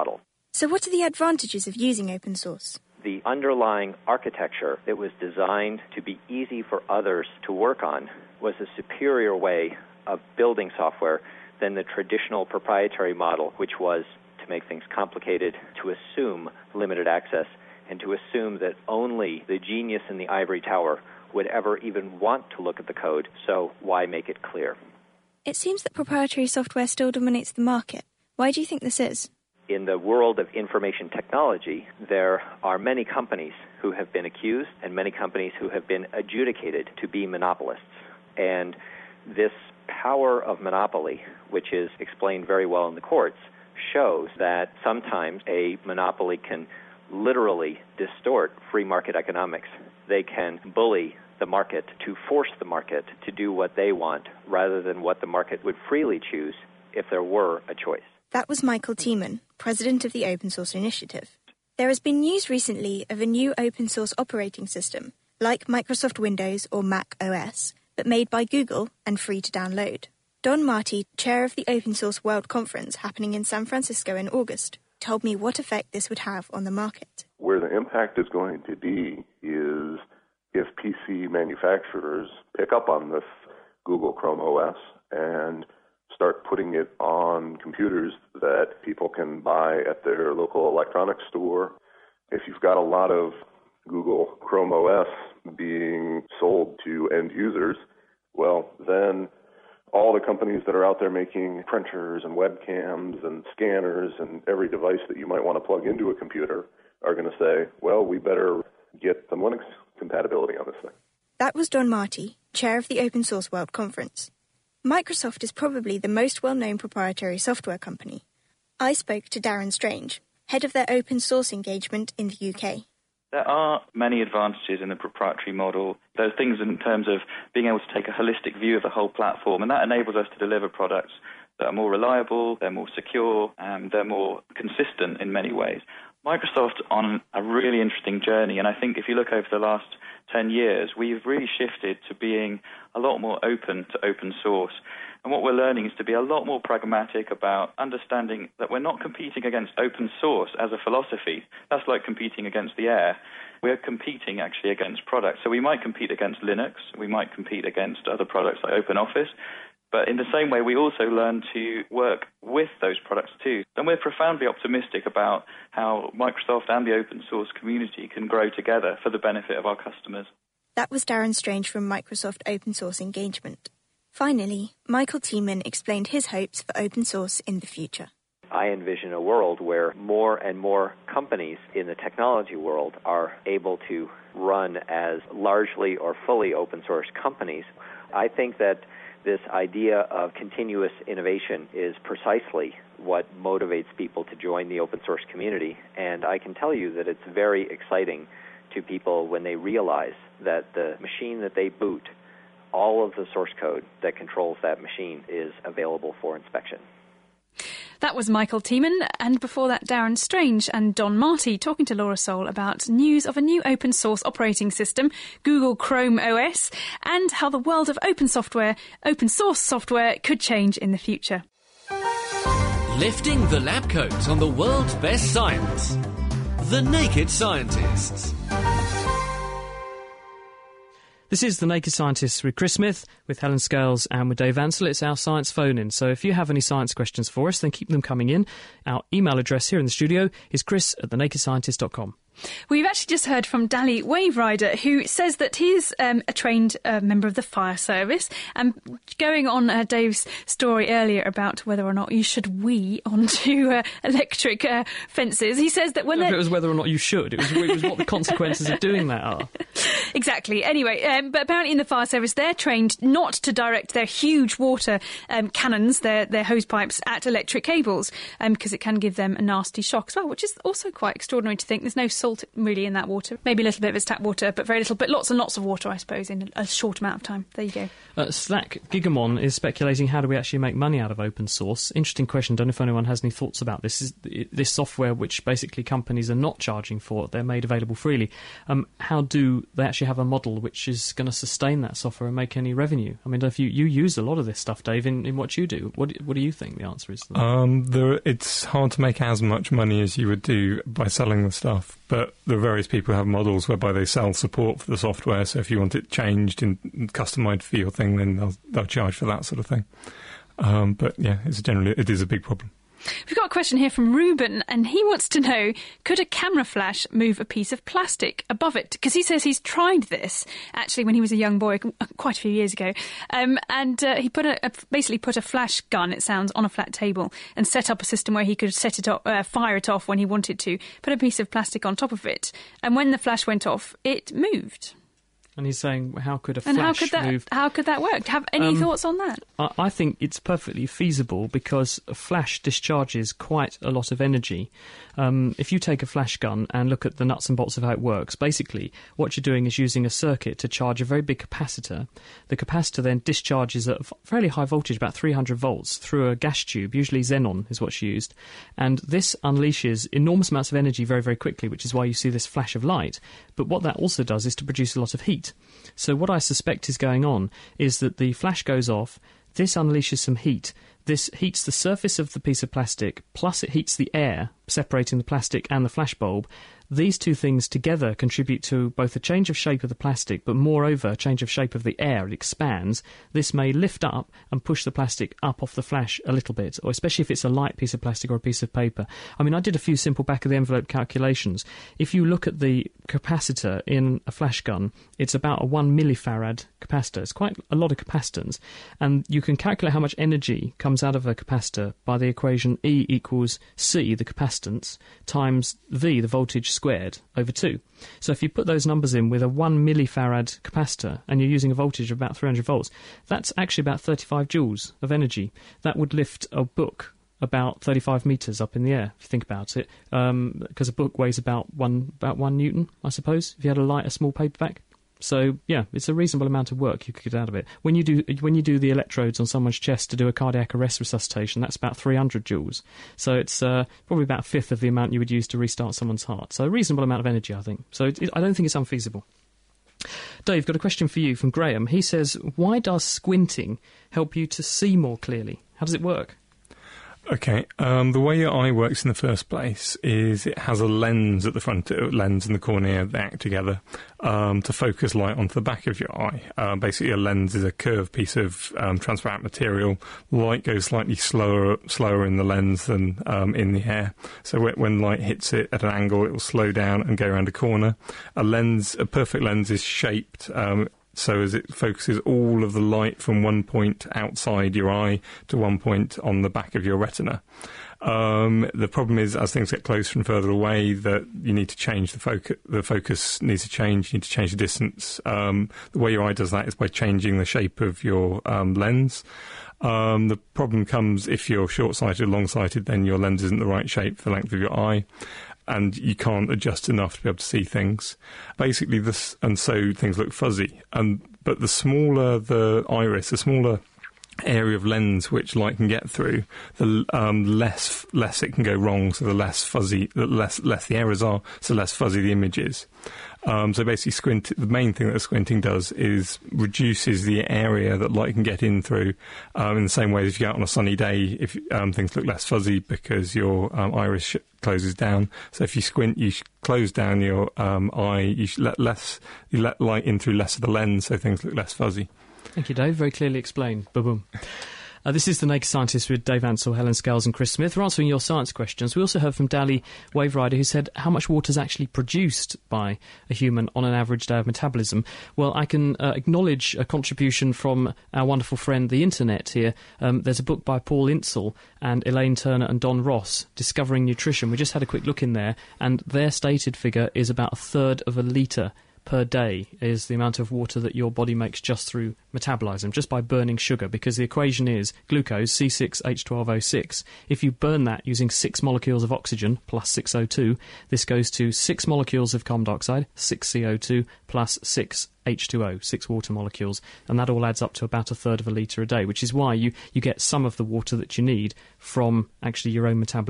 So what are the advantages of using open source? The underlying architecture that was designed to be easy for others to work on was a superior way of building software than the traditional proprietary model, which was to make things complicated, to assume limited access, and to assume that only the genius in the ivory tower would ever even want to look at the code, so why make it clear? It seems that proprietary software still dominates the market. Why do you think this is? In the world of information technology, there are many companies who have been accused and many companies who have been adjudicated to be monopolists. And this power of monopoly, which is explained very well in the courts, shows that sometimes a monopoly can literally distort free market economics. They can bully the market to force the market to do what they want rather than what the market would freely choose if there were a choice. That was Michael Tiemann, president of the Open Source Initiative. There has been news recently of a new open source operating system, like Microsoft Windows or Mac O S, but made by Google and free to download. Don Marti, chair of the Open Source World Conference happening in San Francisco in August, told me what effect this would have on the market. Where the impact is going to be is if P C manufacturers pick up on this Google Chrome O S and start putting it on computers that people can buy at their local electronics store. If you've got a lot of Google Chrome O S being sold to end users, well, then all the companies that are out there making printers and webcams and scanners and every device that you might want to plug into a computer are going to say, well, we better get some Linux compatibility on this thing. That was Don Marti, chair of the Open Source World Conference. Microsoft is probably the most well-known proprietary software company. I spoke to Darren Strange, head of their open source engagement in the U K. There are many advantages in the proprietary model. There's things in terms of being able to take a holistic view of the whole platform, and that enables us to deliver products that are more reliable, they're more secure, and they're more consistent in many ways. Microsoft on a really interesting journey, and I think if you look over the last ten years, we've really shifted to being a lot more open to open source. And what we're learning is to be a lot more pragmatic about understanding that we're not competing against open source as a philosophy. That's like competing against the air. We're competing actually against products. So we might compete against Linux, we might compete against other products like OpenOffice, but in the same way, we also learn to work with those products too. And we're profoundly optimistic about how Microsoft and the open source community can grow together for the benefit of our customers. That was Darren Strange from Microsoft Open Source Engagement. Finally, Michael Tiemann explained his hopes for open source in the future. I envision a world where more and more companies in the technology world are able to run as largely or fully open source companies. I think that this idea of continuous innovation is precisely what motivates people to join the open source community, and I can tell you that it's very exciting to people when they realize that the machine that they boot, all of the source code that controls that machine is available for inspection. That was Michael Tiemann, and before that Darren Strange and Don Marti talking to Laura Soul about news of a new open source operating system, Google Chrome O S, and how the world of open software, open source software could change in the future. Lifting the lab coat on the world's best science. The Naked Scientists. This is The Naked Scientists with Chris Smith, with Helen Scales and with Dave Ansell. It's our science phone-in. So if you have any science questions for us, then keep them coming in. Our email address here in the studio is chris at the naked scientist dot com. We've actually just heard from Dally Waverider, who says that he's um, a trained uh, member of the fire service. And going on uh, Dave's story earlier about whether or not you should wee onto uh, electric uh, fences, he says that when it was whether or not you should. It was, it was what the consequences of doing that are. Exactly. Anyway, um, but apparently in the fire service, they're trained not to direct their huge water um, cannons, their, their hose pipes, at electric cables, um, because it can give them a nasty shock as well, which is also quite extraordinary to think. There's no salt really in that water. Maybe a little bit of it's tap water, but very little, but lots and lots of water, I suppose, in a short amount of time. There you go. Uh, Slack Gigamon is speculating, how do we actually make money out of open source? Interesting question. Don't know if anyone has any thoughts about this. Is this software, which basically companies are not charging for, they're made available freely. Um, how do they actually actually have a model which is going to sustain that software and make any revenue. I mean, if you, you use a lot of this stuff, Dave, in, in what you do, what what do you think the answer is? Um, there, it's hard to make as much money as you would do by selling the stuff, but there are various people who have models whereby they sell support for the software, so if you want it changed and customised for your thing, then they'll, they'll charge for that sort of thing. Um, but yeah, it's generally, it is a big problem. We've got a question here from Ruben, and he wants to know, could a camera flash move a piece of plastic above it? Because he says he's tried this, actually, when he was a young boy, quite a few years ago. Um, and uh, he put a, a, basically put a flash gun, it sounds, on a flat table and set up a system where he could set it off, uh, fire it off when he wanted to, put a piece of plastic on top of it. And when the flash went off, it moved. And he's saying, how could a and flash how could that, move? How could that work? Have any um, thoughts on that? I, I think it's perfectly feasible because a flash discharges quite a lot of energy. Um, if you take a flash gun and look at the nuts and bolts of how it works, basically what you're doing is using a circuit to charge a very big capacitor. The capacitor then discharges at a fairly high voltage, about three hundred volts, through a gas tube, usually xenon is what's used. And this unleashes enormous amounts of energy very, very quickly, which is why you see this flash of light. But what that also does is to produce a lot of heat. So what I suspect is going on is that the flash goes off, this unleashes some heat, this heats the surface of the piece of plastic, plus it heats the air, separating the plastic and the flash bulb. These two things together contribute to both a change of shape of the plastic, but moreover, a change of shape of the air. It expands. This may lift up and push the plastic up off the flash a little bit, or especially if it's a light piece of plastic or a piece of paper. I mean, I did a few simple back-of-the-envelope calculations. If you look at the capacitor in a flash gun, it's about a one millifarad capacitor. It's quite a lot of capacitance. And you can calculate how much energy comes out of a capacitor by the equation E equals C, the capacitance, times V, the voltage squared, over two. So if you put those numbers in with a one millifarad capacitor and you're using a voltage of about three hundred volts, that's actually about thirty-five joules of energy. That would lift a book about thirty-five metres up in the air, if you think about it, um, because a book weighs about one about one newton, I suppose, if you had a light, a small paperback. So, yeah, it's a reasonable amount of work you could get out of it. When you do when you do the electrodes on someone's chest to do a cardiac arrest resuscitation, that's about three hundred joules. So it's uh, probably about a fifth of the amount you would use to restart someone's heart. So a reasonable amount of energy, I think. So it, it, I don't think it's unfeasible. Dave, got a question for you from Graham. He says, why does squinting help you to see more clearly? How does it work? Okay, um, the way your eye works in the first place is it has a lens at the front, a lens and the cornea, they act together um, to focus light onto the back of your eye. Uh, basically, a lens is a curved piece of um, transparent material. Light goes slightly slower slower in the lens than um, in the air. So when, when light hits it at an angle, it will slow down and go around a corner. A lens, a perfect lens is shaped um so as it focuses all of the light from one point outside your eye to one point on the back of your retina. Um, the problem is, as things get closer and further away, that you need to change the focus. The focus needs to change. You need to change the distance. Um, the way your eye does that is by changing the shape of your um, lens. Um, the problem comes if you're short-sighted or long-sighted, then your lens isn't the right shape for the length of your eye, and you can't adjust enough to be able to see things. Basically, this, and so things look fuzzy. And but the smaller the iris, the smaller area of lens which light can get through, the um, less less it can go wrong. So the less fuzzy, the less less the errors are, so less fuzzy the image is. Um, so basically, squint. The main thing that the squinting does is reduces the area that light can get in through. Um, in the same way as if you go out on a sunny day, if um, things look less fuzzy because your um, iris sh- closes down. So if you squint, you sh- close down your um, eye. You sh- let less, you let light in through less of the lens, so things look less fuzzy. Thank you, Dave. Very clearly explained. Boom. Uh, this is The Naked Scientist with Dave Ansell, Helen Scales and Chris Smith. We're answering your science questions. We also heard from Dally Waverider, who said how much water is actually produced by a human on an average day of metabolism. Well, I can uh, acknowledge a contribution from our wonderful friend, the Internet, here. Um, there's a book by Paul Intzell and Elaine Turner and Don Ross, Discovering Nutrition. We just had a quick look in there, and their stated figure is about a third of a litre per day is the amount of water that your body makes just through metabolism, just by burning sugar, because the equation is glucose, C six H twelve O six. If you burn that using six molecules of oxygen plus six O two, this goes to six molecules of carbon dioxide, six C O two, plus six H two O, six water molecules, and that all adds up to about a third of a litre a day, which is why you, you get some of the water that you need from actually your own metabolism.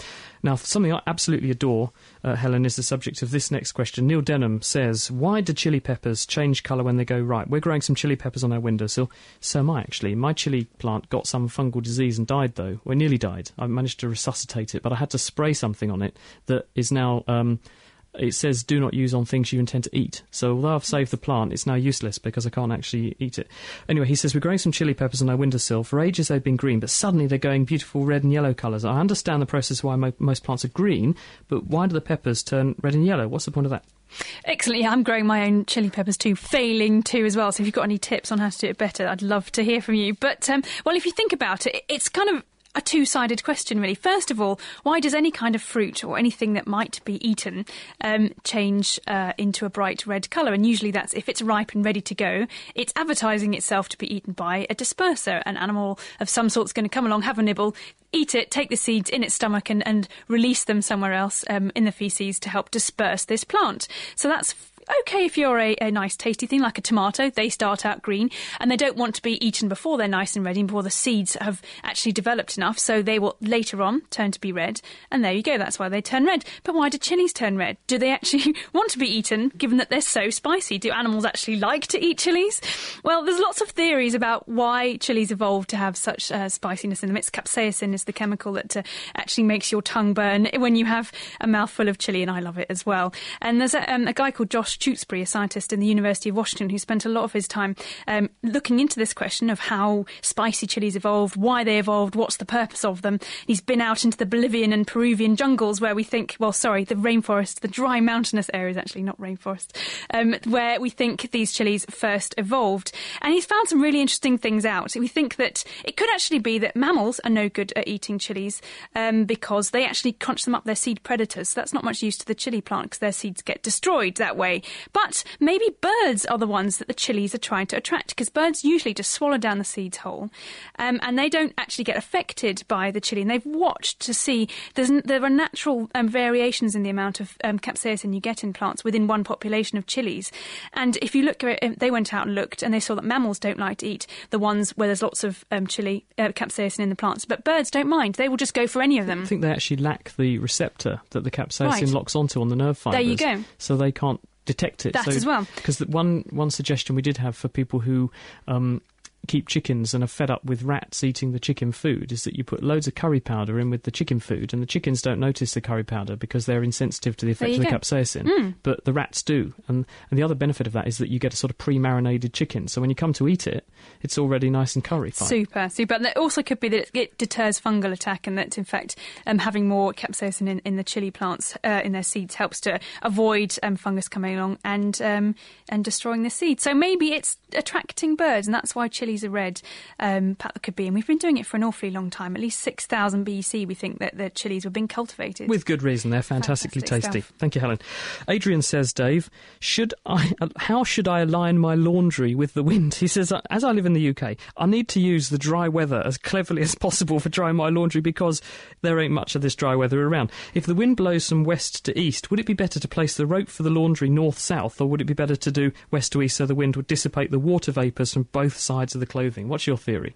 Now, something I absolutely adore, uh, Helen, is the subject of this next question. Neil Denham says, why do chili peppers change colour when they go ripe? We're growing some chili peppers on our windowsill. So am I, actually. My chili plant got some fungal disease and died, though. Well, nearly died. I managed to resuscitate it, but I had to spray something on it that is now... Um, it says do not use on things you intend to eat. So although I've saved the plant, it's now useless because I can't actually eat it. Anyway, he says, we're growing some chili peppers on our windowsill. For ages they've been green, but suddenly they're going beautiful red and yellow colours. I understand the process why mo- most plants are green, but why do the peppers turn red and yellow? What's the point of that? Excellent. Yeah, I'm growing my own chili peppers too, failing too as well. So if you've got any tips on how to do it better, I'd love to hear from you. But, um, well, if you think about it, it's kind of a two-sided question, really. First of all, why does any kind of fruit or anything that might be eaten um, change uh, into a bright red colour? And usually that's if it's ripe and ready to go, it's advertising itself to be eaten by a disperser. An animal of some sort's going to come along, have a nibble, eat it, take the seeds in its stomach and, and release them somewhere else um, in the faeces to help disperse this plant. So that's OK if you're a, a nice tasty thing like a tomato. They start out green and they don't want to be eaten before they're nice and ready, before the seeds have actually developed enough, so they will later on turn to be red, and there you go, that's why they turn red. But why do chilies turn red? Do they actually want to be eaten, given that they're so spicy? Do animals actually like to eat chilies? Well, there's lots of theories about why chilies evolved to have such uh, spiciness in them. It's capsaicin is the chemical that uh, actually makes your tongue burn when you have a mouthful of chili, and I love it as well. And there's a, um, a guy called Josh Tewksbury, a scientist in the University of Washington, who spent a lot of his time um, looking into this question of how spicy chilies evolved, why they evolved, what's the purpose of them. He's been out into the Bolivian and Peruvian jungles where we think, well, sorry, the rainforest, the dry mountainous areas, actually, not rainforest, um, where we think these chilies first evolved. And he's found some really interesting things out. We think that it could actually be that mammals are no good at eating chilies um, because they actually crunch them up, their seed predators. So that's not much use to the chili plant because their seeds get destroyed that way. But maybe birds are the ones that the chilies are trying to attract, because birds usually just swallow down the seeds whole um, and they don't actually get affected by the chili. And they've watched to see there's, there are natural um, variations in the amount of um, capsaicin you get in plants within one population of chilies. And if you look at it, they went out and looked and they saw that mammals don't like to eat the ones where there's lots of um, chili, uh, capsaicin in the plants, but birds don't mind. They will just go for any of them. I think they actually lack the receptor that the capsaicin right. locks onto on the nerve fibres. There you go. So they can't detect it. That so, as well. Because one, one suggestion we did have for people who um, keep chickens and are fed up with rats eating the chicken food is that you put loads of curry powder in with the chicken food, and the chickens don't notice the curry powder because they're insensitive to the effect of the go. capsaicin, mm. but the rats do. And, and the other benefit of that is that you get a sort of pre-marinated chicken, so when you come to eat it, it's already nice and curry. Super, super. And it also could be that it deters fungal attack, and that in fact um, having more capsaicin in, in the chili plants, uh, in their seeds, helps to avoid um, fungus coming along and um, and destroying the seeds. So maybe it's attracting birds, and that's why chilies are red. Um, that could be, and we've been doing it for an awfully long time. At least six thousand B C, we think that the chilies were being cultivated. With good reason, they're fantastically Fantastic tasty. stuff. Thank you, Helen. Adrian says, Dave, should I? Uh, how should I align my laundry with the wind? He says, as I live in the U K, I need to use the dry weather as cleverly as possible for drying my laundry because there ain't much of this dry weather around. If the wind blows from west to east, would it be better to place the rope for the laundry north-south, or would it be better to do west to east so the wind would dissipate the water vapours from both sides of the clothing? What's your theory?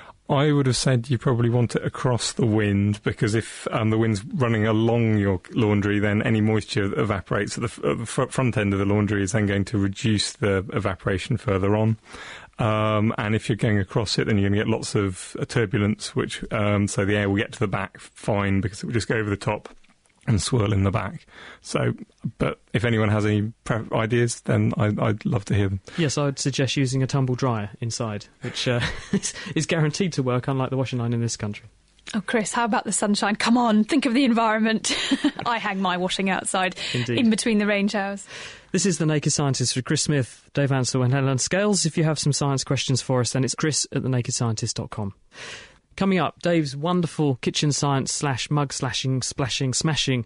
I would have said you probably want it across the wind, because if um, the wind's running along your laundry, then any moisture that evaporates at the, at the front end of the laundry is then going to reduce the evaporation further on. Um, and if you're going across it, then you're going to get lots of uh, turbulence, which um, so the air will get to the back fine because it will just go over the top and swirl in the back. So, but if anyone has any pre- ideas, then I, I'd love to hear them. Yes, I'd suggest using a tumble dryer inside, which uh, is, is guaranteed to work, unlike the washing line in this country. Oh, Chris, how about the sunshine? Come on, think of the environment. I hang my washing outside Indeed. in between the rain showers. This is The Naked Scientist with Chris Smith, Dave Ansell and Helen Scales. If you have some science questions for us, then it's chris at the naked scientist dot com. Coming up, Dave's wonderful kitchen science slash mug slashing, splashing, smashing,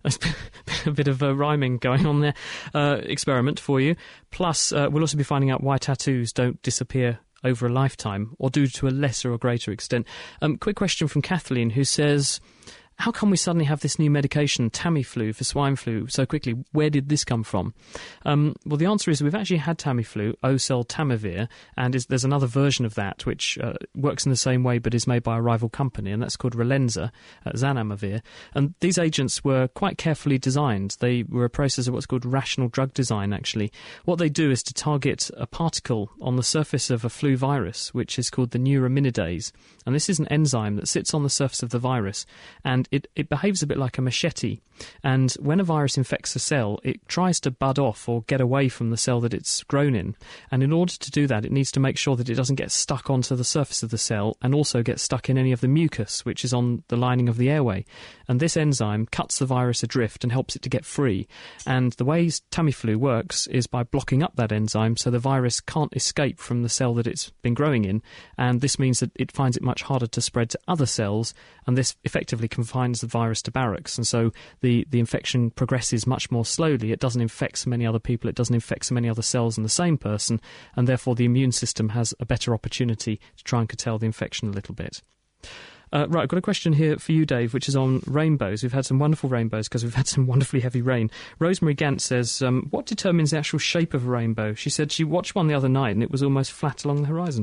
a bit of uh, rhyming going on there, uh, experiment for you. Plus, uh, we'll also be finding out why tattoos don't disappear over a lifetime, or do to a lesser or greater extent. Um, quick question from Kathleen, who says, how come we suddenly have this new medication, Tamiflu, for swine flu so quickly? Where did this come from? Um, well, the answer is we've actually had Tamiflu, oseltamivir, and is, there's another version of that which uh, works in the same way but is made by a rival company, and that's called Relenza, uh, zanamivir. And these agents were quite carefully designed. They were a process of what's called rational drug design, actually. What they do is to target a particle on the surface of a flu virus, which is called the neuraminidase. And this is an enzyme that sits on the surface of the virus, and it, it behaves a bit like a machete. And when a virus infects a cell, it tries to bud off or get away from the cell that it's grown in. And in order to do that, it needs to make sure that it doesn't get stuck onto the surface of the cell and also get stuck in any of the mucus, which is on the lining of the airway. And this enzyme cuts the virus adrift and helps it to get free. And the way Tamiflu works is by blocking up that enzyme so the virus can't escape from the cell that it's been growing in. And this means that it finds it much harder to spread to other cells, and this effectively confines the virus to barracks. And so the, the infection progresses much more slowly. It doesn't infect so many other people, it doesn't infect so many other cells in the same person, and therefore the immune system has a better opportunity to try and curtail the infection a little bit. Uh, right, I've got a question here for you, Dave, which is on rainbows. We've had some wonderful rainbows because we've had some wonderfully heavy rain. Rosemary Gant says, um, what determines the actual shape of a rainbow? She said she watched one the other night and it was almost flat along the horizon.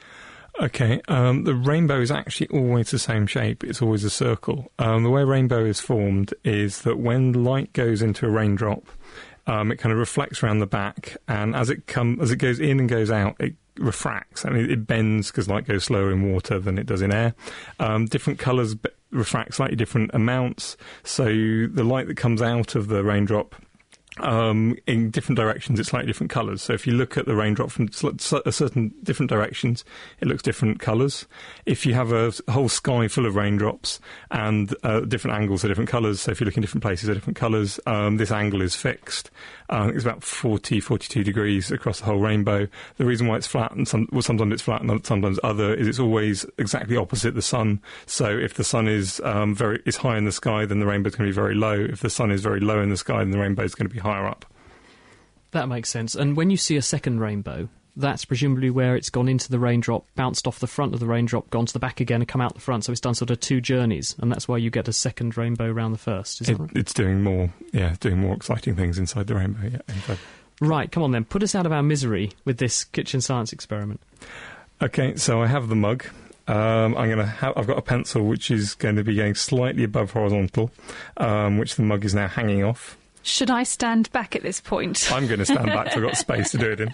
Okay, um, the rainbow is actually always the same shape. It's always a circle. Um, the way a rainbow is formed is that when light goes into a raindrop, um, it kind of reflects around the back, and as it come, as it goes in and goes out, it refracts. I mean, it bends because light goes slower in water than it does in air. Um, different colours be- refract slightly different amounts, so the light that comes out of the raindrop Um, in different directions, it's slightly different colours. So if you look at the raindrop from a certain different directions, it looks different colours. If you have a whole sky full of raindrops and uh, different angles are different colours, so if you look in different places are different colours, um, this angle is fixed. Uh, it's about forty, forty-two degrees across the whole rainbow. The reason why it's flat, and some, well, sometimes it's flat and sometimes other, is it's always exactly opposite the sun. So if the sun is um, very is high in the sky, then the rainbow's going to be very low. If the sun is very low in the sky, then the rainbow's going to be higher up. That makes sense. And when you see a second rainbow, that's presumably where it's gone into the raindrop, bounced off the front of the raindrop, gone to the back again and come out the front. So it's done sort of two journeys, and that's why you get a second rainbow around the first. Is It, that right? It's doing more, yeah, doing more exciting things inside the rainbow. Yeah, inside. Right, come on then, put us out of our misery with this kitchen science experiment. Okay, so I have the mug. Um, I'm gonna. Ha- I've got a pencil which is going to be going slightly above horizontal, um, which the mug is now hanging off. Should I stand back at this point? I'm going to stand back, so I've got space to do it in.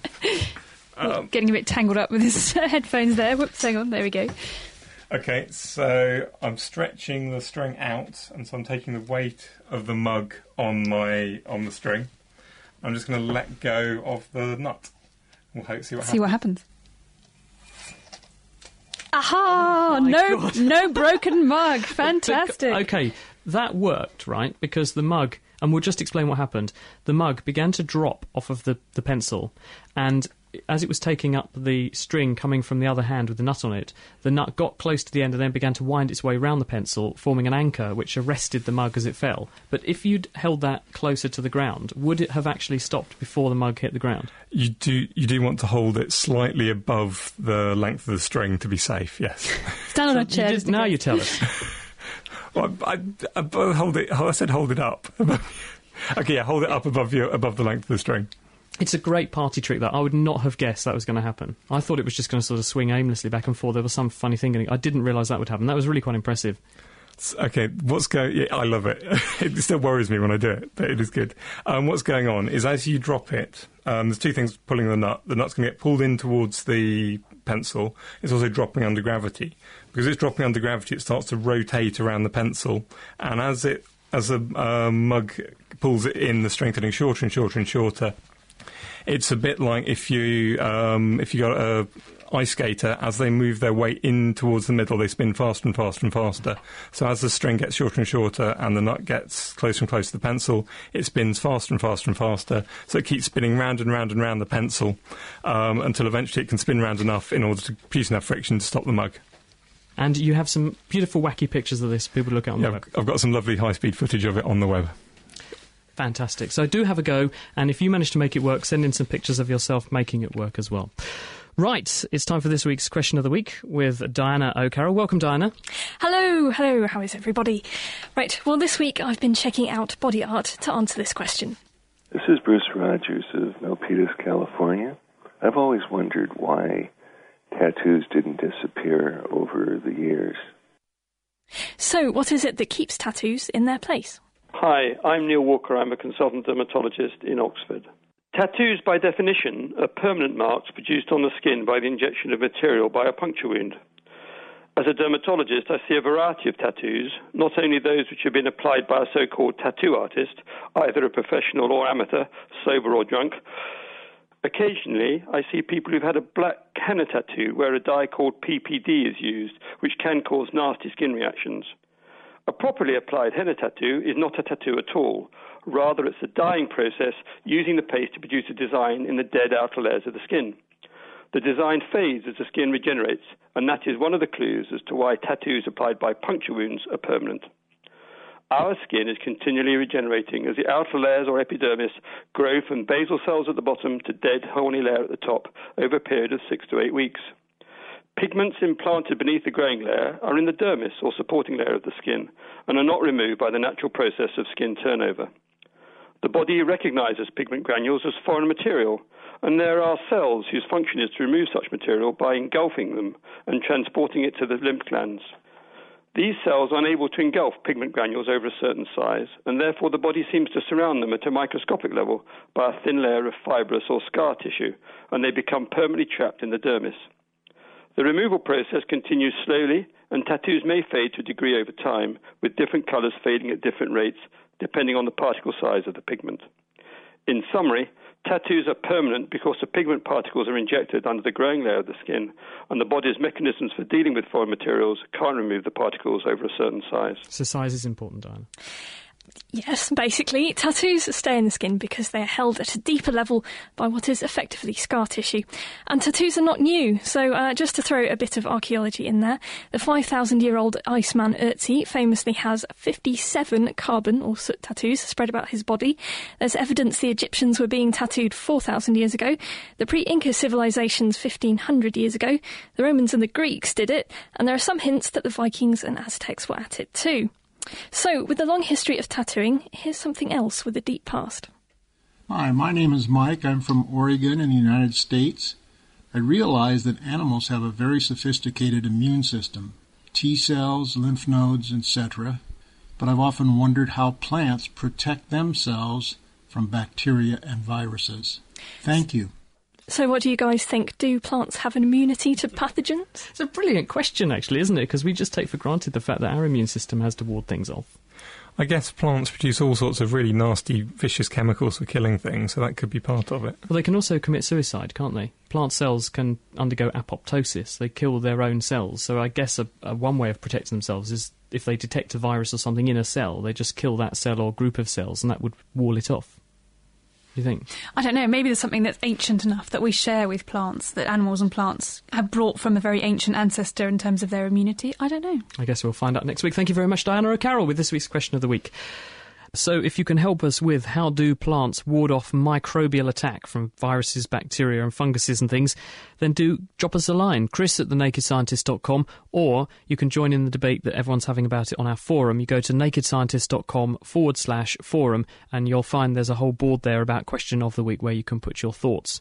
Um, Getting a bit tangled up with his headphones there. Whoops, hang on, there we go. Okay, so I'm stretching the string out, and so I'm taking the weight of the mug on my on the string. I'm just going to let go of the nut. We'll hope see what see happens. what happens. Aha! Oh my no, God. no broken mug. Fantastic. Okay, that worked, right? Because the mug, and we'll just explain what happened, the mug began to drop off of the, the pencil, and as it was taking up the string coming from the other hand with the nut on it, the nut got close to the end and then began to wind its way around the pencil, forming an anchor which arrested the mug as it fell. But if you'd held that closer to the ground, would it have actually stopped before the mug hit the ground? You do. You do want to hold it slightly above the length of the string to be safe. Yes. Stand on a chair. You just, now you tell us. Well, I, I, I hold it. I said hold it up. Okay, yeah, hold it up above you, above the length of the string. It's a great party trick that I would not have guessed that was going to happen. I thought it was just going to sort of swing aimlessly back and forth. There was some funny thing going on. I didn't realise that would happen. That was really quite impressive. Okay, what's going... Yeah, I love it. It still worries me when I do it, but it is good. Um, what's going on is as you drop it, um, there's two things pulling the nut. The nut's going to get pulled in towards the pencil. It's also dropping under gravity. Because it's dropping under gravity, it starts to rotate around the pencil. And as it as the uh, mug pulls it in, the string getting shorter and shorter and shorter. It's a bit like if you um, if you got a ice skater, as they move their way in towards the middle, they spin faster and faster and faster. So as the string gets shorter and shorter and the nut gets closer and closer to the pencil, it spins faster and faster and faster. So it keeps spinning round and round and round the pencil um, until eventually it can spin round enough in order to produce enough friction to stop the mug. And you have some beautiful, wacky pictures of this. People look at on yeah, the web. I've got some lovely high-speed footage of it on the web. Fantastic. So do have a go, and if you manage to make it work, send in some pictures of yourself making it work as well. Right, it's time for this week's Question of the Week with Diana O'Carroll. Welcome, Diana. Hello, Hello, hello, how is everybody? Right, well this week I've been checking out body art to answer this question. This is Bruce Rogers of Milpitas, California. I've always wondered why tattoos didn't disappear over the years. So, what is it that keeps tattoos in their place? Hi, I'm Neil Walker. I'm a consultant dermatologist in Oxford. Tattoos, by definition, are permanent marks produced on the skin by the injection of material by a puncture wound. As a dermatologist, I see a variety of tattoos, not only those which have been applied by a so-called tattoo artist, either a professional or amateur, sober or drunk. Occasionally, I see people who've had a black henna tattoo where a dye called P P D is used, which can cause nasty skin reactions. A properly applied henna tattoo is not a tattoo at all. Rather, it's a dyeing process using the paste to produce a design in the dead outer layers of the skin. The design fades as the skin regenerates, and that is one of the clues as to why tattoos applied by puncture wounds are permanent. Our skin is continually regenerating as the outer layers or epidermis grow from basal cells at the bottom to dead horny layer at the top over a period of six to eight weeks. Pigments implanted beneath the growing layer are in the dermis or supporting layer of the skin and are not removed by the natural process of skin turnover. The body recognizes pigment granules as foreign material, and there are cells whose function is to remove such material by engulfing them and transporting it to the lymph glands. These cells are unable to engulf pigment granules over a certain size, and therefore the body seems to surround them at a microscopic level by a thin layer of fibrous or scar tissue, and they become permanently trapped in the dermis. The removal process continues slowly, and tattoos may fade to a degree over time, with different colours fading at different rates, depending on the particle size of the pigment. In summary, tattoos are permanent because the pigment particles are injected under the growing layer of the skin, and the body's mechanisms for dealing with foreign materials can't remove the particles over a certain size. So size is important, Diana. Yes, basically, tattoos stay in the skin because they are held at a deeper level by what is effectively scar tissue. And tattoos are not new, so uh, just to throw a bit of archaeology in there, the five thousand year old Iceman Ötzi famously has fifty-seven carbon or soot tattoos spread about his body. There's evidence the Egyptians were being tattooed four thousand years ago, the pre-Inca civilizations fifteen hundred years ago, the Romans and the Greeks did it, and there are some hints that the Vikings and Aztecs were at it too. So, with the long history of tattooing, here's something else with a deep past. Hi, my name is Mike. I'm from Oregon in the United States. I realize that animals have a very sophisticated immune system, T cells, lymph nodes, et cetera, but I've often wondered how plants protect themselves from bacteria and viruses. Thank you. So what do you guys think? Do plants have an immunity to pathogens? It's a brilliant question, actually, isn't it? Because we just take for granted the fact that our immune system has to ward things off. I guess plants produce all sorts of really nasty, vicious chemicals for killing things, so that could be part of it. Well, they can also commit suicide, can't they? Plant cells can undergo apoptosis. They kill their own cells. So I guess a, a one way of protecting themselves is if they detect a virus or something in a cell, they just kill that cell or group of cells, and that would wall it off. Do you think? I don't know, maybe there's something that's ancient enough that we share with plants, that animals and plants have brought from a very ancient ancestor in terms of their immunity. I don't know. I guess we'll find out next week. Thank you very much, Diana O'Carroll, with this week's Question of the Week. So if you can help us with how do plants ward off microbial attack from viruses, bacteria and funguses and things, then do drop us a line, chris at the naked scientist dot com, or you can join in the debate that everyone's having about it on our forum. You go to nakedscientist.com forward slash forum and you'll find there's a whole board there about Question of the Week where you can put your thoughts.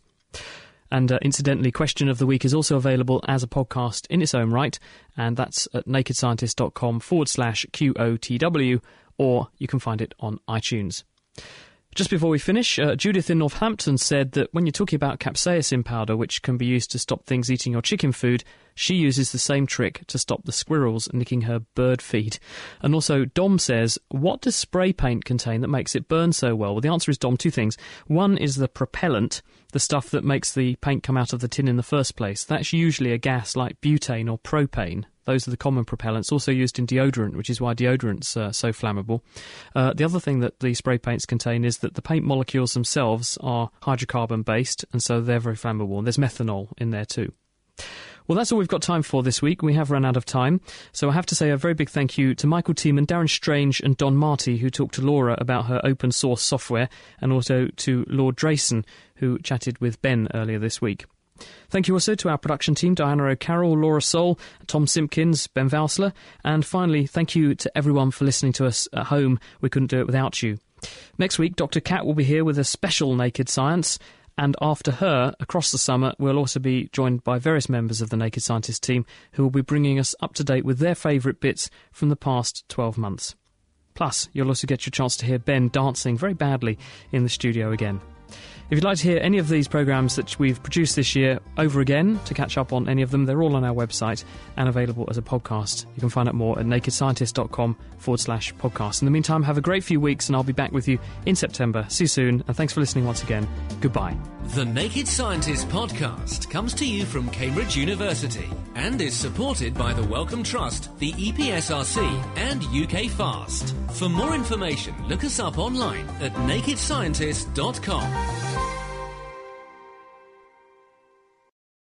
And uh, incidentally, Question of the Week is also available as a podcast in its own right, and that's at nakedscientist.com forward slash QOTW, or you can find it on iTunes. Just before we finish, uh, Judith in Northampton said that when you're talking about capsaicin powder, which can be used to stop things eating your chicken food, she uses the same trick to stop the squirrels nicking her bird feed. And also, Dom says, what does spray paint contain that makes it burn so well? Well, the answer is, Dom, two things. One is the propellant, the stuff that makes the paint come out of the tin in the first place. That's usually a gas like butane or propane. Those are the common propellants, also used in deodorant, which is why deodorant's uh, so flammable. Uh, the other thing that the spray paints contain is that the paint molecules themselves are hydrocarbon-based, and so they're very flammable. And there's methanol in there too. Well, that's all we've got time for this week. We have run out of time. So I have to say a very big thank you to Michael Tiemann, Darren Strange and Don Marty, who talked to Laura about her open source software, and also to Lord Drayson, who chatted with Ben earlier this week. Thank you also to our production team, Diana O'Carroll, Laura Soul, Tom Simpkins, Ben Valsler, and finally, thank you to everyone for listening to us at home. We couldn't do it without you. Next week, Doctor Cat will be here with a special Naked Science, and after her, across the summer, we'll also be joined by various members of the Naked Scientist team who will be bringing us up to date with their favourite bits from the past twelve months. Plus, you'll also get your chance to hear Ben dancing very badly in the studio again. If you'd like to hear any of these programmes that we've produced this year over again, to catch up on any of them, they're all on our website and available as a podcast. You can find out more at nakedscientist.com forward slash podcast. In the meantime, have a great few weeks and I'll be back with you in September. See you soon, and thanks for listening once again. Goodbye. The Naked Scientist podcast comes to you from Cambridge University and is supported by the Wellcome Trust, the E P S R C and U K FAST. For more information, look us up online at naked scientist dot com.